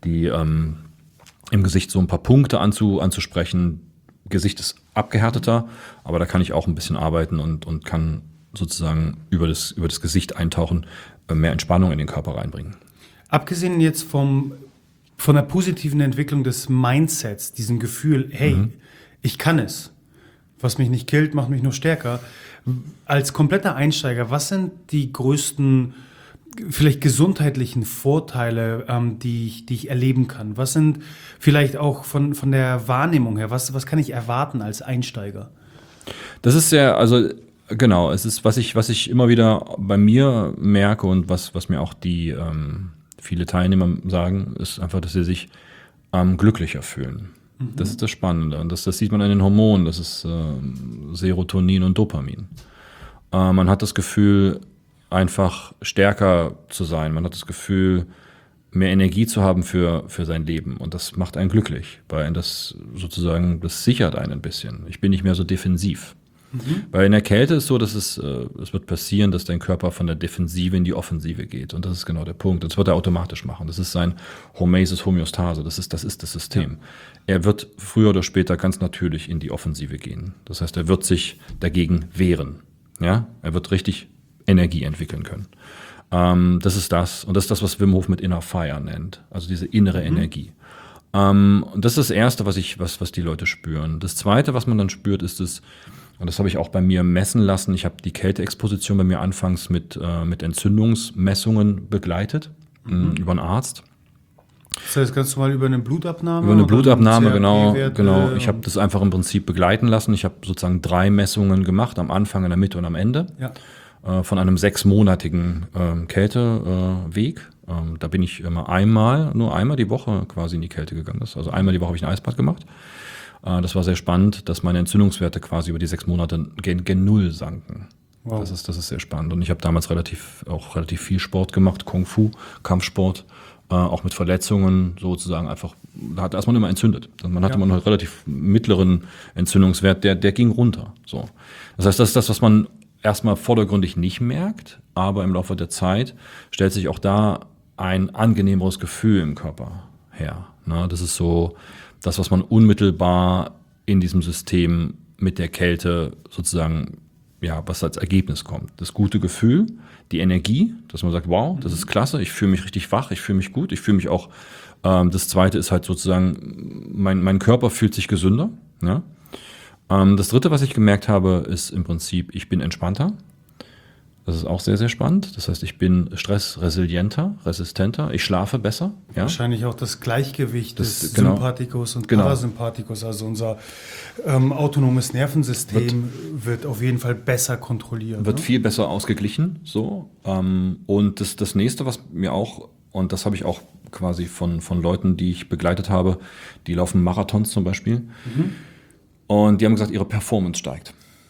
im Gesicht so ein paar Punkte anzusprechen. Gesicht ist abgehärteter, aber da kann ich auch ein bisschen arbeiten und kann sozusagen über das Gesicht eintauchen, mehr Entspannung in den Körper reinbringen. Abgesehen jetzt vom von der positiven Entwicklung des Mindsets, diesem Gefühl, hey, ich kann es. Was mich nicht killt, macht mich nur stärker. Als kompletter Einsteiger, was sind die größten, vielleicht gesundheitlichen Vorteile, die ich erleben kann? Was sind vielleicht auch von der Wahrnehmung her, was kann ich erwarten als Einsteiger? Das ist sehr, also genau, es ist, was ich immer wieder bei mir merke und was mir auch die viele Teilnehmer sagen, ist einfach, dass sie sich glücklicher fühlen. Das ist das Spannende. Und das sieht man an den Hormonen, das ist Serotonin und Dopamin. Man hat das Gefühl, einfach stärker zu sein. Man hat das Gefühl, mehr Energie zu haben für sein Leben. Und das macht einen glücklich, weil das sozusagen, das sichert einen ein bisschen. Ich bin nicht mehr so defensiv. Weil in der Kälte ist so, dass es wird passieren, dass dein Körper von der Defensive in die Offensive geht. Und das ist genau der Punkt. Das wird er automatisch machen. Das ist sein Homeostasis. Das ist das System. Ja. Er wird früher oder später ganz natürlich in die Offensive gehen. Das heißt, er wird sich dagegen wehren. Ja? Er wird richtig Energie entwickeln können. Das ist das. Und das ist das, was Wim Hof mit Inner Fire nennt. Also diese innere Energie. Und das ist das Erste, was die Leute spüren. Das Zweite, was man dann spürt, ist es, und das habe ich auch bei mir messen lassen. Ich habe die Kälteexposition bei mir anfangs mit Entzündungsmessungen begleitet, über einen Arzt. Das heißt, ganz normal über eine Blutabnahme? Über eine Blutabnahme, genau. Ich habe das einfach im Prinzip begleiten lassen. Ich habe sozusagen 3 Messungen gemacht, am Anfang, in der Mitte und am Ende. Ja. Von einem 6-monatigen Kälteweg. Da bin ich immer nur einmal die Woche quasi in die Kälte gegangen. Also einmal die Woche habe ich ein Eisbad gemacht. Das war sehr spannend, dass meine Entzündungswerte quasi über die 6 Monate gen Null sanken. Wow. Das ist sehr spannend. Und ich habe damals relativ viel Sport gemacht, Kung Fu, Kampfsport, auch mit Verletzungen sozusagen einfach. Da hat erstmal immer entzündet. Man hatte einen relativ mittleren Entzündungswert, der ging runter. So. Das heißt, das ist das, was man erstmal vordergründig nicht merkt, aber im Laufe der Zeit stellt sich auch da ein angenehmeres Gefühl im Körper her. Ne? Das ist so das, was man unmittelbar in diesem System mit der Kälte sozusagen, ja, was als Ergebnis kommt. Das gute Gefühl, die Energie, dass man sagt, wow, das ist klasse, ich fühle mich richtig wach, ich fühle mich gut, ich fühle mich auch, das Zweite ist halt sozusagen, mein Körper fühlt sich gesünder. Ja? Das Dritte, was ich gemerkt habe, ist im Prinzip, ich bin entspannter. Das ist auch sehr, sehr spannend. Das heißt, ich bin stressresilienter, resistenter, ich schlafe besser. Ja? Wahrscheinlich auch das Gleichgewicht des Sympathikus und Parasympathikus, also unser autonomes Nervensystem wird auf jeden Fall besser kontrolliert. Wird viel besser ausgeglichen. So. Und das Nächste, was mir auch, und das habe ich auch quasi von Leuten, die ich begleitet habe, die laufen Marathons zum Beispiel, und die haben gesagt, ihre Performance steigt.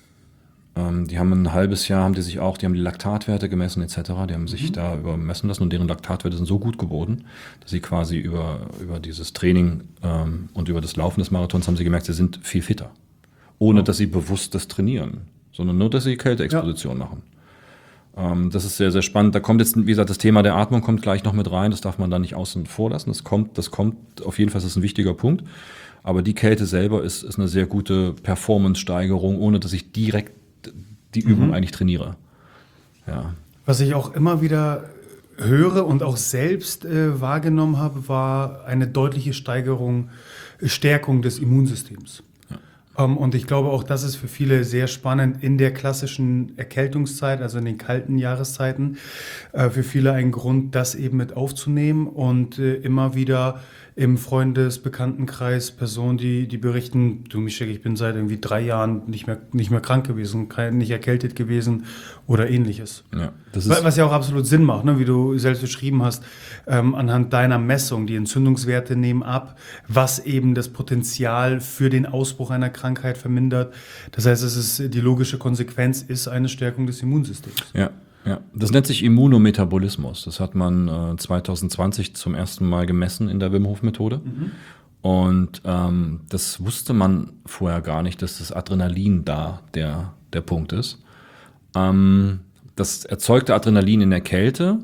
Die haben ein halbes Jahr, die haben die Laktatwerte gemessen etc. Die haben sich da übermessen lassen und deren Laktatwerte sind so gut geworden, dass sie quasi über dieses Training und über das Laufen des Marathons haben sie gemerkt, sie sind viel fitter. Ohne dass sie bewusst das trainieren, sondern nur, dass sie Kälteexposition machen. Das ist sehr, sehr spannend. Da kommt jetzt, wie gesagt, das Thema der Atmung kommt gleich noch mit rein. Das darf man da nicht außen vor lassen. Das kommt auf jeden Fall, das ist ein wichtiger Punkt. Aber die Kälte selber ist eine sehr gute Performance-Steigerung, ohne dass ich direkt die Übung eigentlich trainiere. Ja. Was ich auch immer wieder höre und auch selbst wahrgenommen habe, war eine deutliche Stärkung des Immunsystems. Ja. Und ich glaube auch, das ist für viele sehr spannend in der klassischen Erkältungszeit, also in den kalten Jahreszeiten, für viele ein Grund, das eben mit aufzunehmen und immer wieder im Bekanntenkreis Personen, die berichten, du Michel, ich bin seit irgendwie 3 Jahren nicht mehr krank gewesen, nicht erkältet gewesen oder ähnliches. Ja, was ja auch absolut Sinn macht, ne? Wie du selbst beschrieben hast, anhand deiner Messung, die Entzündungswerte nehmen ab, was eben das Potenzial für den Ausbruch einer Krankheit vermindert. Das heißt, die logische Konsequenz ist eine Stärkung des Immunsystems. Ja. Ja, das nennt sich Immunometabolismus. Das hat man 2020 zum ersten Mal gemessen in der Wim Hof Methode. Und das wusste man vorher gar nicht, dass das Adrenalin da der Punkt ist. Das erzeugte Adrenalin in der Kälte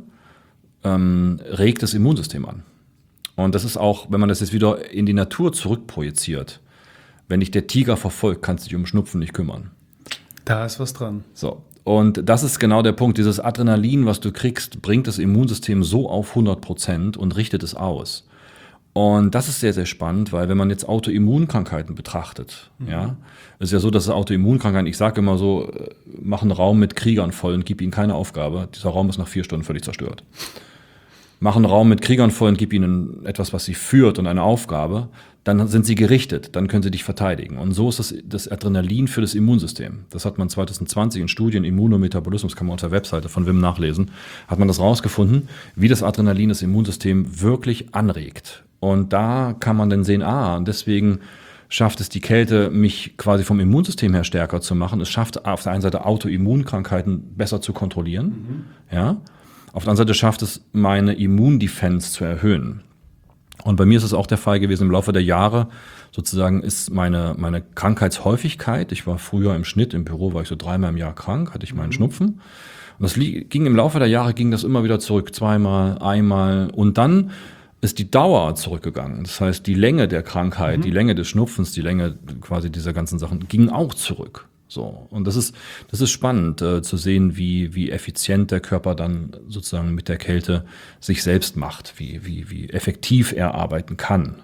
regt das Immunsystem an. Und das ist auch, wenn man das jetzt wieder in die Natur zurückprojiziert, wenn dich der Tiger verfolgt, kannst du dich um Schnupfen nicht kümmern. Da ist was dran. So. Und das ist genau der Punkt. Dieses Adrenalin, was du kriegst, bringt das Immunsystem so auf 100% und richtet es aus. Und das ist sehr, sehr spannend, weil wenn man jetzt Autoimmunkrankheiten betrachtet, ja, es ist ja so, dass Autoimmunkrankheiten, ich sage immer so, mach einen Raum mit Kriegern voll und gib ihnen keine Aufgabe. Dieser Raum ist nach 4 Stunden völlig zerstört. Mach einen Raum mit Kriegern voll und gib ihnen etwas, was sie führt und eine Aufgabe, dann sind sie gerichtet, dann können sie dich verteidigen. Und so ist das Adrenalin für das Immunsystem. Das hat man 2020 in Studien Immunometabolismus, kann man auf der Webseite von Wim nachlesen, hat man das rausgefunden, wie das Adrenalin das Immunsystem wirklich anregt. Und da kann man dann sehen, und deswegen schafft es die Kälte, mich quasi vom Immunsystem her stärker zu machen. Es schafft auf der einen Seite Autoimmunkrankheiten besser zu kontrollieren, ja. Auf der anderen Seite schafft es, meine Immundefense zu erhöhen. Und bei mir ist es auch der Fall gewesen, im Laufe der Jahre sozusagen ist meine Krankheitshäufigkeit, ich war früher im Schnitt, im Büro war ich so 3-mal im Jahr krank, hatte ich meinen Schnupfen. Und das ging im Laufe der Jahre, ging das immer wieder zurück, 2-mal, 1-mal. Und dann ist die Dauer zurückgegangen. Das heißt, die Länge der Krankheit, die Länge des Schnupfens, die Länge quasi dieser ganzen Sachen ging auch zurück. So. Und das ist spannend zu sehen, wie effizient der Körper dann sozusagen mit der Kälte sich selbst macht, wie effektiv er arbeiten kann.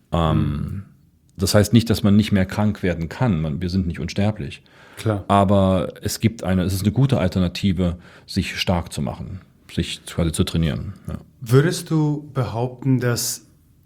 Das heißt nicht, dass man nicht mehr krank werden kann. Wir sind nicht unsterblich. Klar. Aber es ist eine gute Alternative, sich stark zu machen, sich quasi zu trainieren. Ja. Würdest du behaupten, dass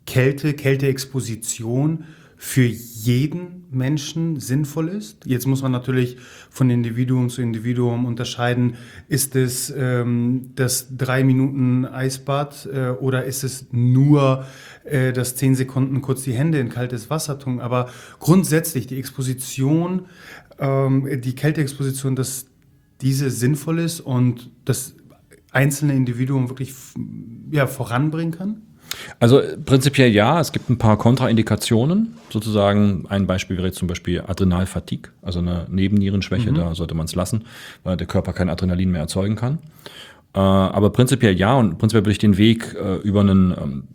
Kälteexposition für jeden Menschen sinnvoll ist? Jetzt muss man natürlich von Individuum zu Individuum unterscheiden. Ist es das 3 Minuten Eisbad oder ist es nur das 10 Sekunden kurz die Hände in kaltes Wasser tun? Aber grundsätzlich die Exposition, die Kälteexposition, dass diese sinnvoll ist und das einzelne Individuum wirklich voranbringen kann? Also prinzipiell ja, es gibt ein paar Kontraindikationen. Sozusagen ein Beispiel wäre jetzt zum Beispiel Adrenalfatigue, also eine Nebennierenschwäche, da sollte man es lassen, weil der Körper kein Adrenalin mehr erzeugen kann. Aber prinzipiell ja, und prinzipiell würde ich den Weg über einen,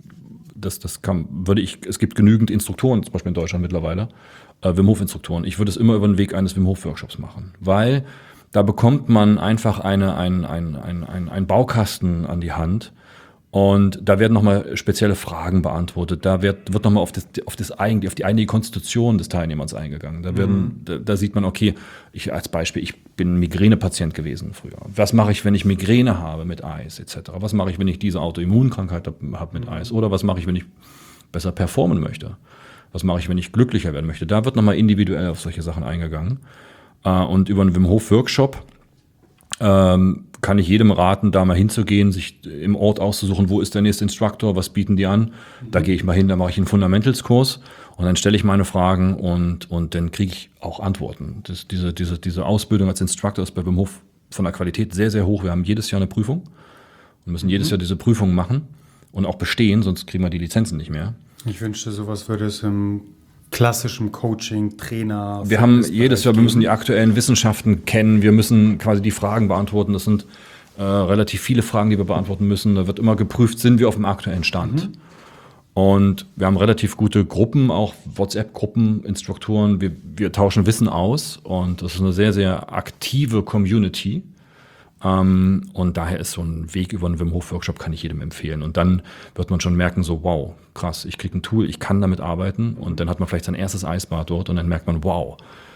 es gibt genügend Instruktoren, zum Beispiel in Deutschland mittlerweile, Wim Hof Instruktoren. Ich würde es immer über den Weg eines Wim Hof Workshops machen, weil da bekommt man einfach einen Baukasten an die Hand. Und da werden nochmal spezielle Fragen beantwortet. Da wird nochmal auf die eigentliche Konstitution des Teilnehmers eingegangen. Da sieht man, okay, als Beispiel, ich bin Migränepatient gewesen früher. Was mache ich, wenn ich Migräne habe mit Eis etc.? Was mache ich, wenn ich diese Autoimmunkrankheit habe mit Eis? Oder was mache ich, wenn ich besser performen möchte? Was mache ich, wenn ich glücklicher werden möchte? Da wird nochmal individuell auf solche Sachen eingegangen. Und über einen Wim Hof Workshop kann ich jedem raten, da mal hinzugehen, sich im Ort auszusuchen, wo ist der nächste Instructor, was bieten die an. Da gehe ich mal hin, da mache ich einen Fundamentals-Kurs und dann stelle ich meine Fragen und dann kriege ich auch Antworten. Diese Ausbildung als Instructor ist bei Wim Hof von der Qualität sehr, sehr hoch. Wir haben jedes Jahr eine Prüfung und müssen jedes Jahr diese Prüfung machen und auch bestehen, sonst kriegen wir die Lizenzen nicht mehr. Ich wünschte, sowas würde es im klassischem Coaching, Trainer. Wir haben jedes Jahr, wir müssen die aktuellen Wissenschaften kennen, wir müssen quasi die Fragen beantworten. Das sind relativ viele Fragen, die wir beantworten müssen. Da wird immer geprüft, sind wir auf dem aktuellen Stand. Und wir haben relativ gute Gruppen, auch WhatsApp-Gruppen, Instruktoren. Wir tauschen Wissen aus und das ist eine sehr, sehr aktive Community. Und daher ist so ein Weg über einen Wim Hof Workshop, kann ich jedem empfehlen. Und dann wird man schon merken, so wow, krass, ich kriege ein Tool, ich kann damit arbeiten. Und dann hat man vielleicht sein erstes Eisbad dort und dann merkt man, wow,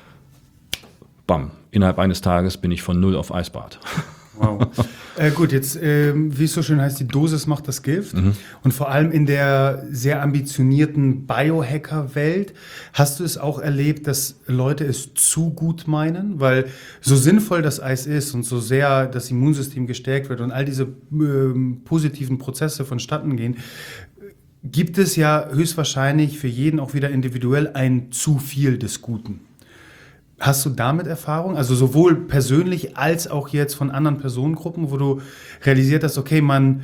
bam, innerhalb eines Tages bin ich von 0 auf Eisbad. Wow. Gut, jetzt, wie es so schön heißt, die Dosis macht das Gift. Und vor allem in der sehr ambitionierten Biohacker-Welt hast du es auch erlebt, dass Leute es zu gut meinen? Weil so sinnvoll das Eis ist und so sehr das Immunsystem gestärkt wird und all diese positiven Prozesse vonstatten gehen, gibt es ja höchstwahrscheinlich für jeden auch wieder individuell ein zu viel des Guten. Hast du damit Erfahrung? Also sowohl persönlich als auch jetzt von anderen Personengruppen, wo du realisiert hast, okay, man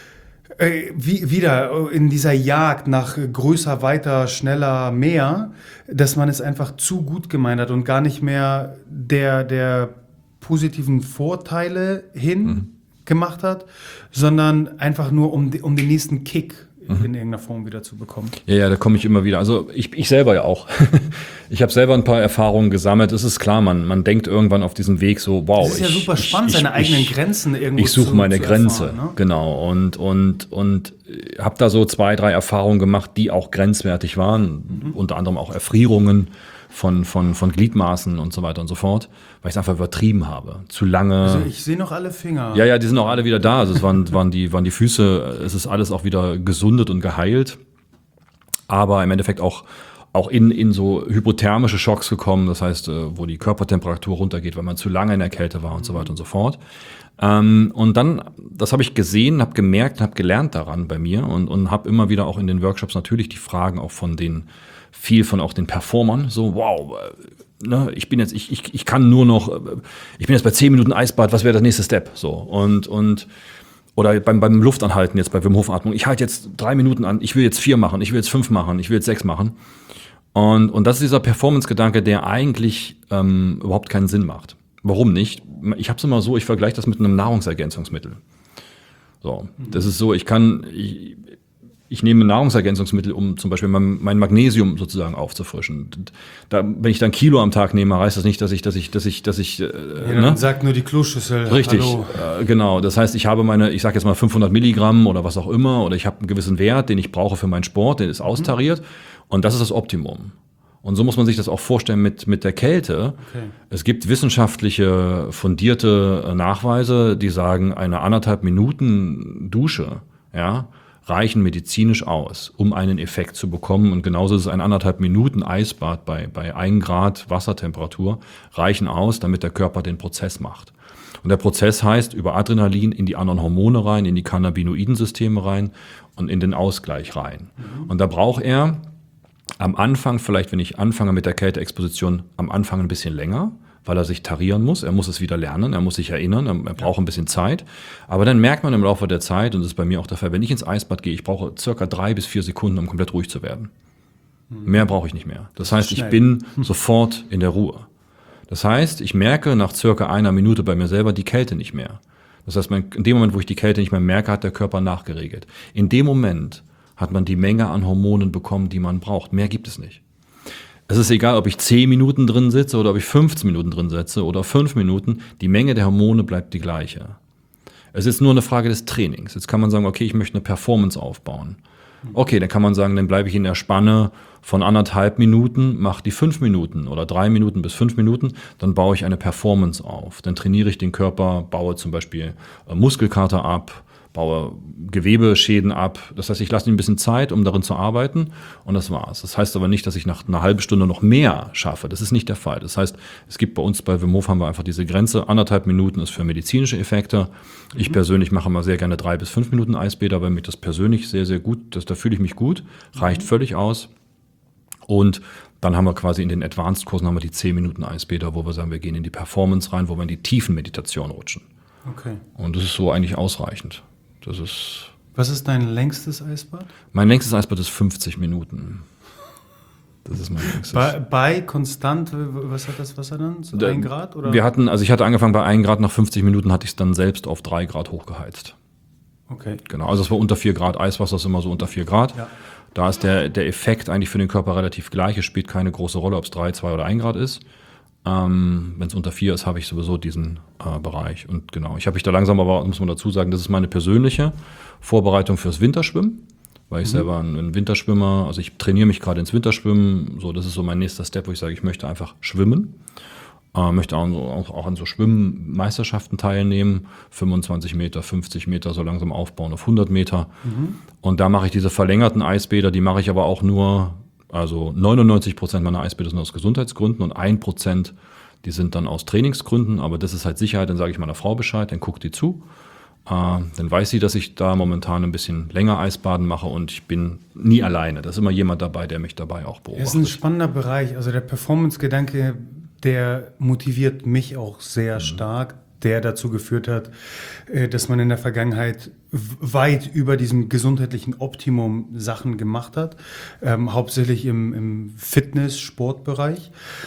wieder in dieser Jagd nach größer, weiter, schneller, mehr, dass man es einfach zu gut gemeint hat und gar nicht mehr der positiven Vorteile hin gemacht hat, sondern einfach nur um den nächsten Kick in irgendeiner Form wieder zu bekommen. Ja, da komme ich immer wieder. Also ich selber ja auch. Ich habe selber ein paar Erfahrungen gesammelt. Es ist klar, man denkt irgendwann auf diesem Weg so, wow. Das ist ja super spannend, seine eigenen Grenzen irgendwo Ich suche meine Grenze, erfahren, ne? genau. Und habe da so 2, 3 Erfahrungen gemacht, die auch grenzwertig waren. Unter anderem auch Erfrierungen von Gliedmaßen und so weiter und so fort, weil ich es einfach übertrieben habe. Zu lange. Also ich sehe noch alle Finger. Ja, die sind auch alle wieder da. Also es waren die Füße, es ist alles auch wieder gesundet und geheilt. Aber im Endeffekt auch in so hypothermische Schocks gekommen, das heißt, wo die Körpertemperatur runtergeht, weil man zu lange in der Kälte war und so weiter und so fort. Und dann, das habe ich gesehen, habe gemerkt, habe gelernt daran bei mir und habe immer wieder auch in den Workshops natürlich die Fragen auch von den Performern, so wow, ne, ich bin jetzt bei 10 Minuten Eisbad, was wäre der nächste Step? So oder beim Luftanhalten jetzt bei Wim Hof Atmung, ich halte jetzt 3 Minuten an, ich will jetzt 4 machen, ich will jetzt 5 machen, ich will jetzt 6 machen. Und das ist dieser Performance-Gedanke, der eigentlich überhaupt keinen Sinn macht. Warum nicht? Ich habe es immer so, ich vergleiche das mit einem Nahrungsergänzungsmittel. So, das ist so, ich nehme Nahrungsergänzungsmittel, um zum Beispiel mein Magnesium sozusagen aufzufrischen. Wenn ich dann Kilo am Tag nehme, heißt das nicht, dass ich Dann sagt nur die Kloschüssel. Richtig, Hallo. genau. Das heißt, ich habe ich sage jetzt mal 500 Milligramm oder was auch immer, oder ich habe einen gewissen Wert, den ich brauche für meinen Sport, der ist austariert. Und das ist das Optimum. Und so muss man sich das auch vorstellen mit der Kälte. Okay. Es gibt wissenschaftliche, fundierte Nachweise, die sagen, eine 1,5 Minuten Dusche, ja, reichen medizinisch aus, um einen Effekt zu bekommen. Und genauso ist es ein 1,5 Minuten Eisbad bei 1 Grad Wassertemperatur reichen aus, damit der Körper den Prozess macht. Und der Prozess heißt, über Adrenalin in die anderen Hormone rein, in die Cannabinoidensysteme rein und in den Ausgleich rein. Und da braucht er am Anfang, vielleicht wenn ich anfange mit der Kälteexposition, am Anfang ein bisschen länger, weil er sich tarieren muss. Er muss es wieder lernen, er muss sich erinnern, er braucht ein bisschen Zeit. Aber dann merkt man im Laufe der Zeit, und das ist bei mir auch der Fall, wenn ich ins Eisbad gehe, ich brauche circa 3 bis 4 Sekunden, um komplett ruhig zu werden. Mehr brauche ich nicht mehr. Das heißt, ich bin sofort in der Ruhe. Das heißt, ich merke nach circa 1 Minute bei mir selber die Kälte nicht mehr. Das heißt, in dem Moment, wo ich die Kälte nicht mehr merke, hat der Körper nachgeregelt. In dem Moment hat man die Menge an Hormonen bekommen, die man braucht. Mehr gibt es nicht. Es ist egal, ob ich 10 Minuten drin sitze oder ob ich 15 Minuten drin sitze oder 5 Minuten. Die Menge der Hormone bleibt die gleiche. Es ist nur eine Frage des Trainings. Jetzt kann man sagen, okay, ich möchte eine Performance aufbauen. Okay, dann kann man sagen, dann bleibe ich in der Spanne von 1,5 Minuten, mache die 5 Minuten oder 3 Minuten bis 5 Minuten, dann baue ich eine Performance auf. Dann trainiere ich den Körper, baue zum Beispiel Muskelkater ab, baue Gewebeschäden ab. Das heißt, ich lasse ihm ein bisschen Zeit, um darin zu arbeiten und das war's. Das heißt aber nicht, dass ich nach einer halben Stunde noch mehr schaffe. Das ist nicht der Fall. Das heißt, es gibt bei uns bei Wim Hof haben wir einfach diese Grenze. 1,5 Minuten ist für medizinische Effekte. Ich persönlich mache immer sehr gerne 3 bis 5 Minuten Eisbäder, weil mich das persönlich sehr, sehr gut, da fühle ich mich gut. Reicht völlig aus. Und dann haben wir quasi in den Advanced-Kursen haben wir die 10 Minuten Eisbäder, wo wir sagen, wir gehen in die Performance rein, wo wir in die tiefen Meditation rutschen. Okay. Und das ist so eigentlich ausreichend. Was ist dein längstes Eisbad? Mein längstes Eisbad ist 50 Minuten. Das ist mein längstes. Bei konstant, was hat das Wasser dann? So 1 Grad? Oder? Ich hatte angefangen bei 1 Grad, nach 50 Minuten hatte ich es dann selbst auf 3 Grad hochgeheizt. Okay. Genau, also es war unter 4 Grad. Eiswasser ist immer so unter 4 Grad. Ja. Da ist der Effekt eigentlich für den Körper relativ gleich. Es spielt keine große Rolle, ob es 3, 2 oder 1 Grad ist. Wenn es unter 4 ist, habe ich sowieso diesen Bereich. Und genau, ich habe mich da langsam, aber muss man dazu sagen, das ist meine persönliche Vorbereitung fürs Winterschwimmen, weil ich selber ein Winterschwimmer, also ich trainiere mich gerade ins Winterschwimmen. So, das ist so mein nächster Step, wo ich sage, ich möchte einfach schwimmen. Möchte auch an so Schwimmmeisterschaften teilnehmen, 25 Meter, 50 Meter, so langsam aufbauen auf 100 Meter. Und da mache ich diese verlängerten Eisbäder, die mache ich aber auch nur, also 99% meiner Eisbäder sind aus Gesundheitsgründen und 1%, die sind dann aus Trainingsgründen, aber das ist halt Sicherheit, dann sage ich meiner Frau Bescheid, dann guckt die zu. Dann weiß sie, dass ich da momentan ein bisschen länger Eisbaden mache und ich bin nie alleine. Da ist immer jemand dabei, der mich dabei auch beobachtet. Das ist ein spannender Bereich, also der Performance-Gedanke, der motiviert mich auch sehr stark, der dazu geführt hat, dass man in der Vergangenheit weit über diesem gesundheitlichen Optimum Sachen gemacht hat, hauptsächlich im Fitness-Sportbereich.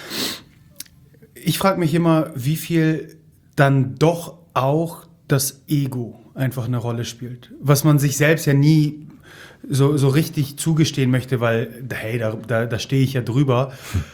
Ich frage mich immer, wie viel dann doch auch das Ego einfach eine Rolle spielt, was man sich selbst ja nie so richtig zugestehen möchte, weil, hey, da stehe ich ja drüber.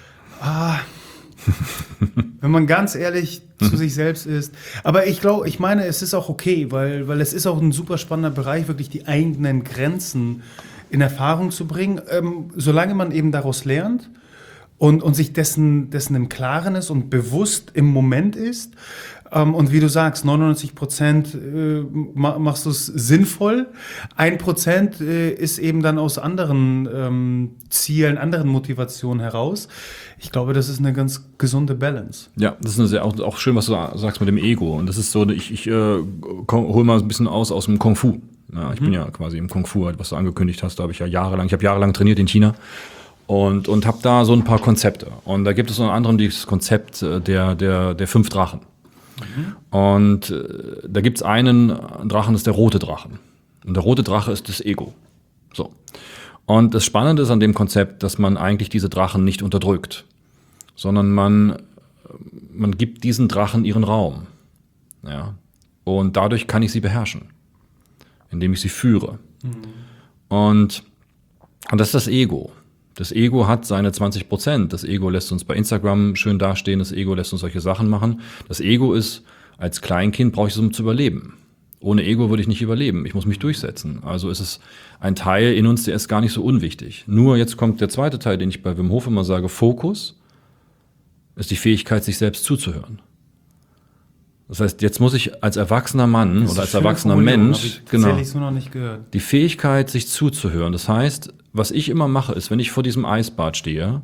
Wenn man ganz ehrlich zu sich selbst ist. Aber ich meine, es ist auch okay, weil es ist auch ein super spannender Bereich, wirklich die eigenen Grenzen in Erfahrung zu bringen, solange man eben daraus lernt und sich dessen im Klaren ist und bewusst im Moment ist. Und wie du sagst, 99% machst du es sinnvoll, 1% ist eben dann aus anderen Zielen, anderen Motivationen heraus. Ich glaube, das ist eine ganz gesunde Balance. Ja, das ist auch schön, was du sagst mit dem Ego. Und das ist so, ich hole mal ein bisschen aus dem Kung Fu. Ja, ich bin ja quasi im Kung Fu, was du angekündigt hast, da habe ich habe jahrelang trainiert in China. Und habe da so ein paar Konzepte. Und da gibt es unter anderem dieses Konzept der 5 Drachen. Und da gibt es einen Drachen, das ist der rote Drachen. Und der rote Drache ist das Ego. So. Und das Spannende ist an dem Konzept, dass man eigentlich diese Drachen nicht unterdrückt, sondern man gibt diesen Drachen ihren Raum. Ja. Und dadurch kann ich sie beherrschen, indem ich sie führe. Und das ist das Ego. Das Ego hat seine 20%. Das Ego lässt uns bei Instagram schön dastehen. Das Ego lässt uns solche Sachen machen. Das Ego ist, als Kleinkind brauche ich es, um zu überleben. Ohne Ego würde ich nicht überleben. Ich muss mich durchsetzen. Also ist es ein Teil in uns, der ist gar nicht so unwichtig. Nur jetzt kommt der zweite Teil, den ich bei Wim Hof immer sage. Fokus ist die Fähigkeit, sich selbst zuzuhören. Das heißt, jetzt muss ich als erwachsener Mann oder als erwachsener Mensch, so noch nicht gehört. Die Fähigkeit, sich zuzuhören. Das heißt, was ich immer mache, ist, wenn ich vor diesem Eisbad stehe,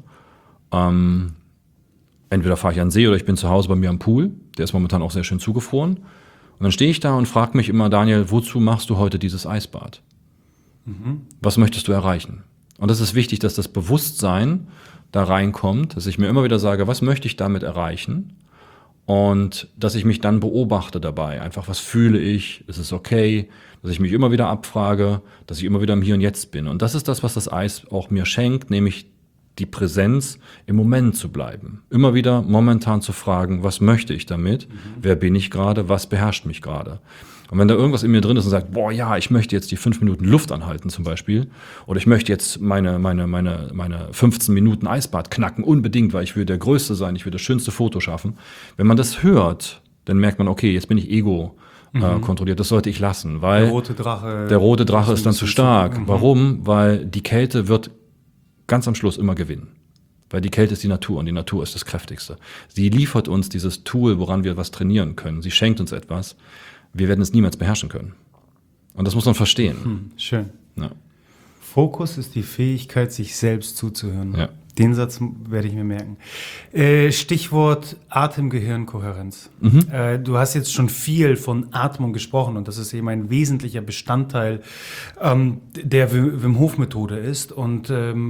entweder fahre ich an den See oder ich bin zu Hause bei mir am Pool, der ist momentan auch sehr schön zugefroren, und dann stehe ich da und frage mich immer, Daniel, wozu machst du heute dieses Eisbad? Was möchtest du erreichen? Und das ist wichtig, dass das Bewusstsein da reinkommt, dass ich mir immer wieder sage, was möchte ich damit erreichen? Und dass ich mich dann beobachte dabei. Einfach, was fühle ich? Ist es okay? Dass ich mich immer wieder abfrage, dass ich immer wieder im Hier und Jetzt bin. Und das ist das, was das Eis auch mir schenkt, nämlich die Präsenz, im Moment zu bleiben. Immer wieder momentan zu fragen, was möchte ich damit? Wer bin ich gerade? Was beherrscht mich gerade? Und wenn da irgendwas in mir drin ist und sagt, boah, ja, ich möchte jetzt die 5 Minuten Luft anhalten zum Beispiel, oder ich möchte jetzt meine 15 Minuten Eisbad knacken, unbedingt, weil ich will der Größte sein, ich will das schönste Foto schaffen. Wenn man das hört, dann merkt man, okay, jetzt bin ich kontrolliert, das sollte ich lassen, weil der rote Drache ist dann zu stark. Warum? Weil die Kälte wird ganz am Schluss immer gewinnen. Weil die Kälte ist die Natur und die Natur ist das Kräftigste. Sie liefert uns dieses Tool, woran wir was trainieren können. Sie schenkt uns etwas. Wir werden es niemals beherrschen können. Und das muss man verstehen. Schön. Ja. Fokus ist die Fähigkeit, sich selbst zuzuhören. Ja. Den Satz werde ich mir merken. Stichwort Atem-Gehirn-Kohärenz. Du hast jetzt schon viel von Atmung gesprochen und das ist eben ein wesentlicher Bestandteil der Wim Hof-Methode ist und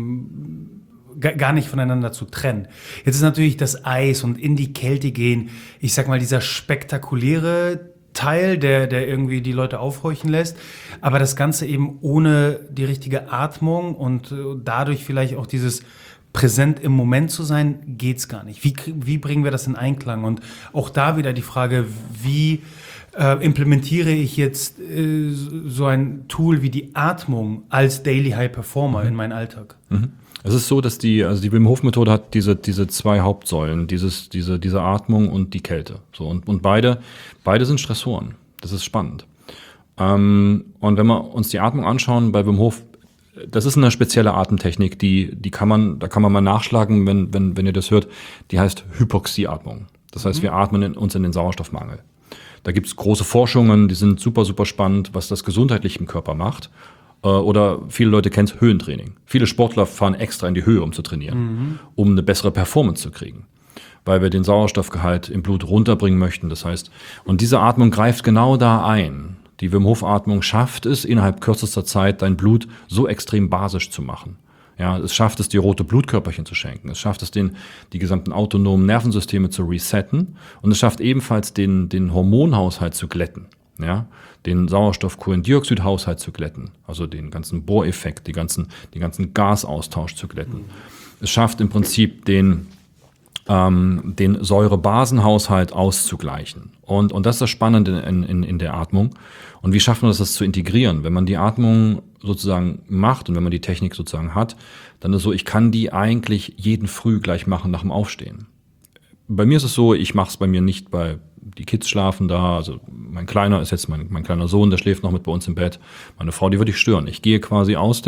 gar nicht voneinander zu trennen. Jetzt ist natürlich das Eis und in die Kälte gehen, ich sag mal, dieser spektakuläre Teil, der irgendwie die Leute aufhorchen lässt, aber das Ganze eben ohne die richtige Atmung und dadurch vielleicht auch dieses präsent im Moment zu sein, geht's gar nicht. Wie bringen wir das in Einklang? Und auch da wieder die Frage, wie implementiere ich jetzt so ein Tool wie die Atmung als Daily High Performer in meinen Alltag? Es ist so, dass die Wim Hof Methode hat diese 2 Hauptsäulen, diese Atmung und die Kälte. So, und beide sind Stressoren. Das ist spannend. Und wenn wir uns die Atmung anschauen bei Wim Hof, das ist eine spezielle Atemtechnik, da kann man mal nachschlagen, wenn ihr das hört, die heißt Hypoxieatmung. Das heißt, wir atmen uns in den Sauerstoffmangel. Da gibt es große Forschungen, die sind super, super spannend, was das gesundheitlich im Körper macht. Oder viele Leute kennen es, Höhentraining. Viele Sportler fahren extra in die Höhe, um zu trainieren, um eine bessere Performance zu kriegen. Weil wir den Sauerstoffgehalt im Blut runterbringen möchten. Das heißt, und diese Atmung greift genau da ein. Die Wim Hof Atmung schafft es, innerhalb kürzester Zeit dein Blut so extrem basisch zu machen. Ja, es schafft es, dir rote Blutkörperchen zu schenken. Es schafft es, die gesamten autonomen Nervensysteme zu resetten. Und es schafft ebenfalls, den Hormonhaushalt zu glätten. Ja, den Sauerstoff-Kohlendioxid-Haushalt zu glätten. Also den ganzen Bohreffekt, den ganzen Gasaustausch zu glätten. Es schafft im Prinzip den Säure-Basen-Haushalt auszugleichen. Und das ist das Spannende in der Atmung. Und wie schafft man das zu integrieren? Wenn man die Atmung sozusagen macht und wenn man die Technik sozusagen hat, dann ist es so, ich kann die eigentlich jeden Früh gleich machen nach dem Aufstehen. Bei mir ist es so, ich mache es bei mir nicht die Kids schlafen da, also mein Kleiner ist jetzt mein kleiner Sohn, der schläft noch mit bei uns im Bett. Meine Frau, die würde ich stören. Ich gehe quasi aus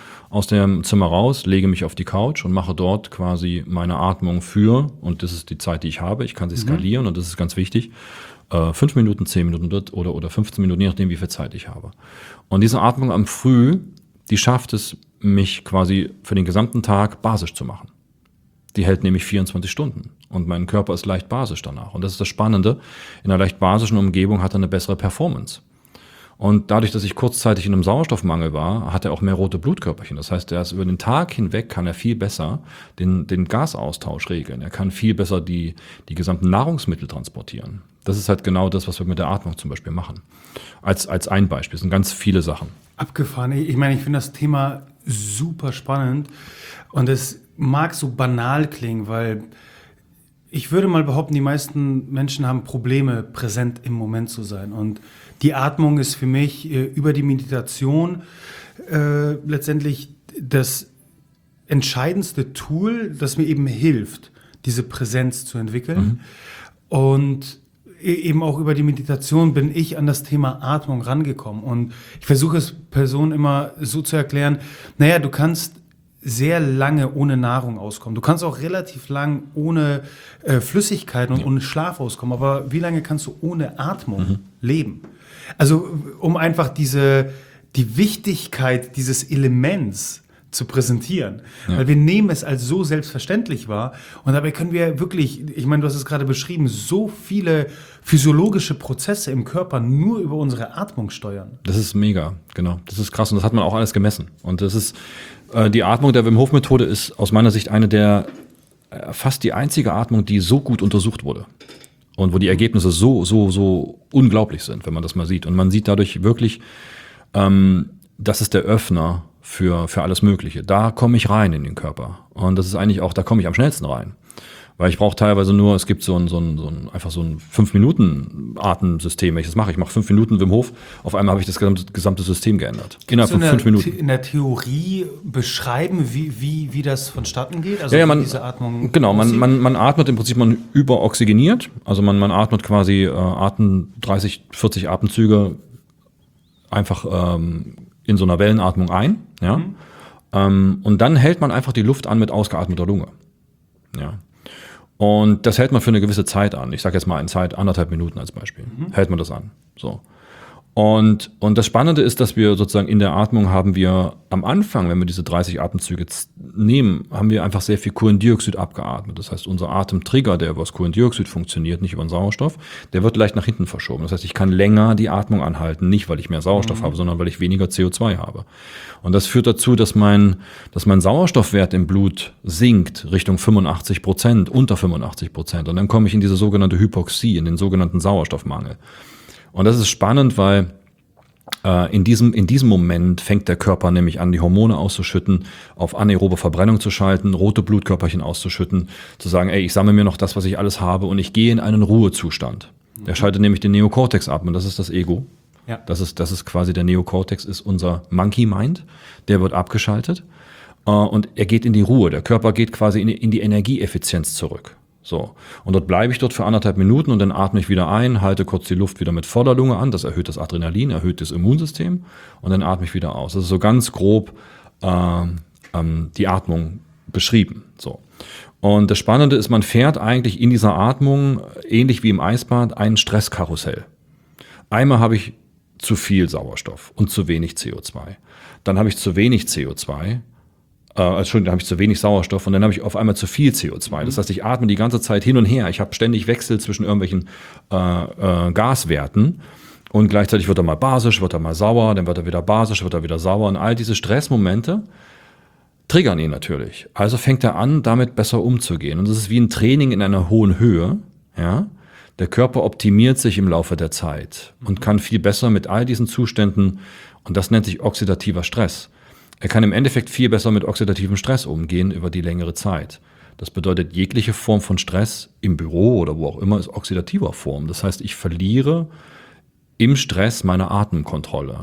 dem Zimmer raus, lege mich auf die Couch und mache dort quasi meine Atmung und das ist die Zeit, die ich habe. Ich kann sie skalieren und das ist ganz wichtig. 5 Minuten, 10 Minuten oder 15 Minuten, je nachdem, wie viel Zeit ich habe. Und diese Atmung am Früh, die schafft es, mich quasi für den gesamten Tag basisch zu machen. Die hält nämlich 24 Stunden und mein Körper ist leicht basisch danach. Und das ist das Spannende, in einer leicht basischen Umgebung hat er eine bessere Performance. Und dadurch, dass ich kurzzeitig in einem Sauerstoffmangel war, hat er auch mehr rote Blutkörperchen. Das heißt, er ist über den Tag hinweg kann er viel besser den Gasaustausch regeln. Er kann viel besser die gesamten Nahrungsmittel transportieren. Das ist halt genau das, was wir mit der Atmung zum Beispiel machen. Als ein Beispiel. Es sind ganz viele Sachen. Abgefahren. Ich meine, ich finde das Thema super spannend und es mag so banal klingen, weil ich würde mal behaupten, die meisten Menschen haben Probleme, präsent im Moment zu sein. Und die Atmung ist für mich über die Meditation letztendlich das entscheidendste Tool, das mir eben hilft, diese Präsenz zu entwickeln. Und eben auch über die Meditation bin ich an das Thema Atmung rangekommen. Und ich versuche es Personen immer so zu erklären, naja, du kannst sehr lange ohne Nahrung auskommen. Du kannst auch relativ lang ohne Flüssigkeiten und ohne Schlaf auskommen. Aber wie lange kannst du ohne Atmung leben? Also um einfach die Wichtigkeit dieses Elements zu präsentieren. Ja. Weil wir nehmen es als so selbstverständlich wahr und dabei können wir wirklich, ich meine, du hast es gerade beschrieben, so viele physiologische Prozesse im Körper nur über unsere Atmung steuern. Das ist mega, genau. Das ist krass und das hat man auch alles gemessen. Und das ist, die Atmung der Wim Hof Methode ist aus meiner Sicht eine der, fast die einzige Atmung, die so gut untersucht wurde. Und wo die Ergebnisse so unglaublich sind, wenn man das mal sieht. Und man sieht dadurch wirklich, das ist der Öffner für alles Mögliche. Da komme ich rein in den Körper. Und das ist eigentlich auch, da komme ich am schnellsten rein. Weil ich brauche teilweise nur, es gibt einfach so ein 5-Minuten-Atemsystem, wenn ich das mache. Ich mache 5 Minuten Wim Hof, auf einmal habe ich das gesamte System geändert. Innerhalb von 5 Minuten. In der Theorie beschreiben, wie das vonstatten geht? Also diese Atmung genau, man atmet im Prinzip, man überoxygeniert. Also man atmet quasi 30, 40 Atemzüge einfach in so einer Wellenatmung ein. Ja? Und dann hält man einfach die Luft an mit ausgeatmeter Lunge. Ja. Und das hält man für eine gewisse Zeit an. Ich sage jetzt mal in Zeit 1,5 Minuten als Beispiel. Hält man das an. So. Und das Spannende ist, dass wir sozusagen in der Atmung haben wir am Anfang, wenn wir diese 30 Atemzüge nehmen, haben wir einfach sehr viel Kohlendioxid abgeatmet. Das heißt, unser Atemtrigger, der über das Kohlendioxid funktioniert, nicht über den Sauerstoff, der wird leicht nach hinten verschoben. Das heißt, ich kann länger die Atmung anhalten, nicht weil ich mehr Sauerstoff habe, sondern weil ich weniger CO2 habe. Und das führt dazu, dass mein Sauerstoffwert im Blut sinkt Richtung 85%, unter 85%. Und dann komme ich in diese sogenannte Hypoxie, in den sogenannten Sauerstoffmangel. Und das ist spannend, weil in diesem Moment fängt der Körper nämlich an, die Hormone auszuschütten, auf anaerobe Verbrennung zu schalten, rote Blutkörperchen auszuschütten, zu sagen, ey, ich sammle mir noch das, was ich alles habe und ich gehe in einen Ruhezustand. Der schaltet nämlich den Neokortex ab und das ist das Ego. Ja. Das ist quasi der Neokortex, ist unser Monkey Mind, der wird abgeschaltet und er geht in die Ruhe. Der Körper geht quasi in die Energieeffizienz zurück. So. Und dort bleibe ich dort für 1,5 Minuten und dann atme ich wieder ein, halte kurz die Luft wieder mit voller Lunge an. Das erhöht das Adrenalin, erhöht das Immunsystem und dann atme ich wieder aus. Das ist so ganz grob die Atmung beschrieben. So. Und das Spannende ist, man fährt eigentlich in dieser Atmung, ähnlich wie im Eisbad, ein Stresskarussell. Einmal habe ich zu viel Sauerstoff und zu wenig CO2. Dann habe ich zu wenig CO2. Entschuldigung, da habe ich zu wenig Sauerstoff und dann habe ich auf einmal zu viel CO2. Das heißt, ich atme die ganze Zeit hin und her. Ich habe ständig Wechsel zwischen irgendwelchen Gaswerten und gleichzeitig wird er mal basisch, wird er mal sauer, dann wird er wieder basisch, wird er wieder sauer. Und all diese Stressmomente triggern ihn natürlich. Also fängt er an, damit besser umzugehen. Und das ist wie ein Training in einer hohen Höhe. Ja? Der Körper optimiert sich im Laufe der Zeit und kann viel besser mit all diesen Zuständen, und das nennt sich oxidativer Stress. Er kann im Endeffekt viel besser mit oxidativem Stress umgehen über die längere Zeit. Das bedeutet, jegliche Form von Stress im Büro oder wo auch immer ist oxidativer Form. Das heißt, ich verliere im Stress meine Atemkontrolle.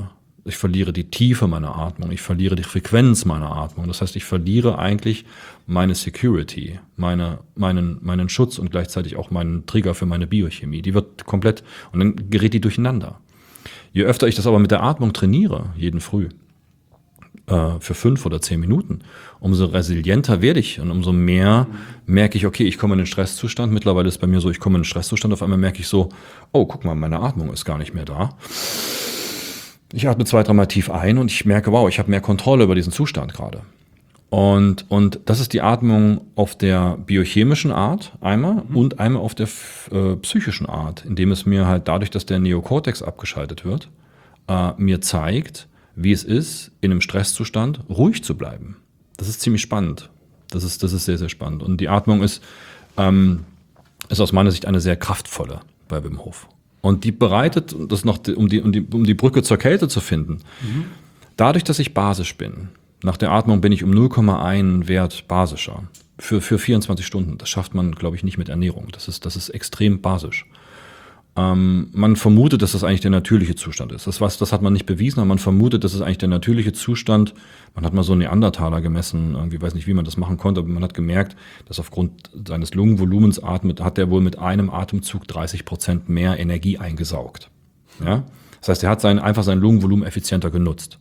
Ich verliere die Tiefe meiner Atmung, ich verliere die Frequenz meiner Atmung. Das heißt, ich verliere eigentlich meine Security, meinen Schutz und gleichzeitig auch meinen Trigger für meine Biochemie. Die wird komplett, und dann gerät die durcheinander. Je öfter ich das aber mit der Atmung trainiere, jeden Früh, für 5 oder 10 Minuten, umso resilienter werde ich und umso mehr merke ich, okay, ich komme in den Stresszustand. Mittlerweile ist bei mir so, ich komme in den Stresszustand, auf einmal merke ich so, oh, guck mal, meine Atmung ist gar nicht mehr da. Ich atme 2-3 Mal tief ein und ich merke, wow, ich habe mehr Kontrolle über diesen Zustand gerade. Und das ist die Atmung auf der biochemischen Art einmal und einmal auf der psychischen Art, indem es mir halt dadurch, dass der Neokortex abgeschaltet wird, mir zeigt, wie es ist, in einem Stresszustand ruhig zu bleiben. Das ist ziemlich spannend. Das ist sehr, sehr spannend. Und die Atmung ist aus meiner Sicht eine sehr kraftvolle bei Wim Hof. Und die bereitet das noch, um die Brücke zur Kälte zu finden. Dadurch, dass ich basisch bin, nach der Atmung bin ich um 0,1 Wert basischer. Für 24 Stunden. Das schafft man, glaube ich, nicht mit Ernährung. Das ist extrem basisch. Man vermutet, dass das eigentlich der natürliche Zustand ist. Das hat man nicht bewiesen, aber man vermutet, dass es eigentlich der natürliche Zustand. Man hat mal so einen Neandertaler gemessen, irgendwie weiß nicht, wie man das machen konnte, aber man hat gemerkt, dass aufgrund seines Lungenvolumens hat er wohl mit einem Atemzug 30% mehr Energie eingesaugt. Ja? Das heißt, er hat einfach sein Lungenvolumen effizienter genutzt.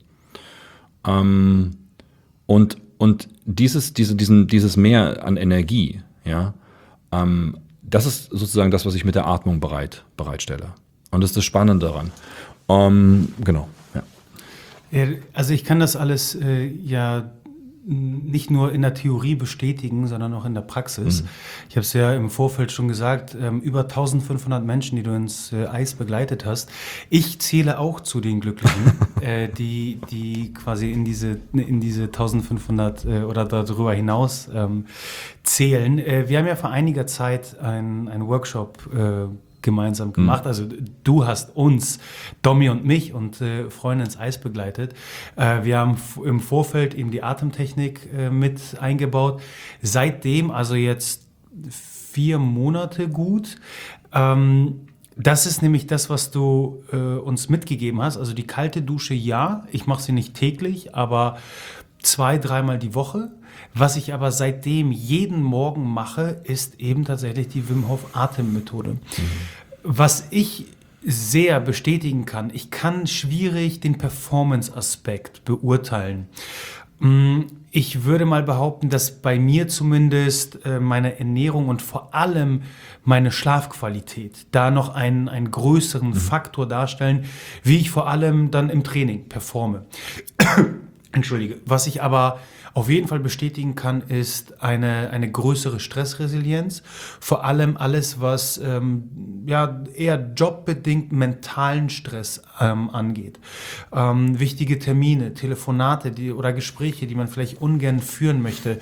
Und dieses Mehr an Energie, ja, das ist sozusagen das, was ich mit der Atmung bereitstelle. Und das ist das Spannende daran. Genau. Ja. Also ich kann das alles ja nicht nur in der Theorie bestätigen, sondern auch in der Praxis. Ich habe es ja im Vorfeld schon gesagt, über 1500 Menschen, die du ins Eis begleitet hast. Ich zähle auch zu den Glücklichen, die quasi in diese 1500 oder darüber hinaus zählen. Wir haben ja vor einiger Zeit einen Workshop gemeinsam gemacht. Also du hast uns, Domi und mich und Freunde ins Eis begleitet. Wir haben im Vorfeld eben die Atemtechnik mit eingebaut. Seitdem, also jetzt 4 Monate gut. Das ist nämlich das, was du uns mitgegeben hast. Also die kalte Dusche, ja. Ich mache sie nicht täglich, aber 2-3 Mal die Woche. Was ich aber seitdem jeden Morgen mache, ist eben tatsächlich die Wim Hof Atemmethode. Was ich sehr bestätigen kann, ich kann schwierig den Performance-Aspekt beurteilen. Ich würde mal behaupten, dass bei mir zumindest meine Ernährung und vor allem meine Schlafqualität da noch einen größeren Faktor darstellen, wie ich vor allem dann im Training performe. Entschuldige. Was ich aber auf jeden Fall bestätigen kann, ist eine größere Stressresilienz. Vor allem alles, was eher jobbedingt mentalen Stress angeht. Wichtige Termine, Telefonate oder Gespräche, die man vielleicht ungern führen möchte.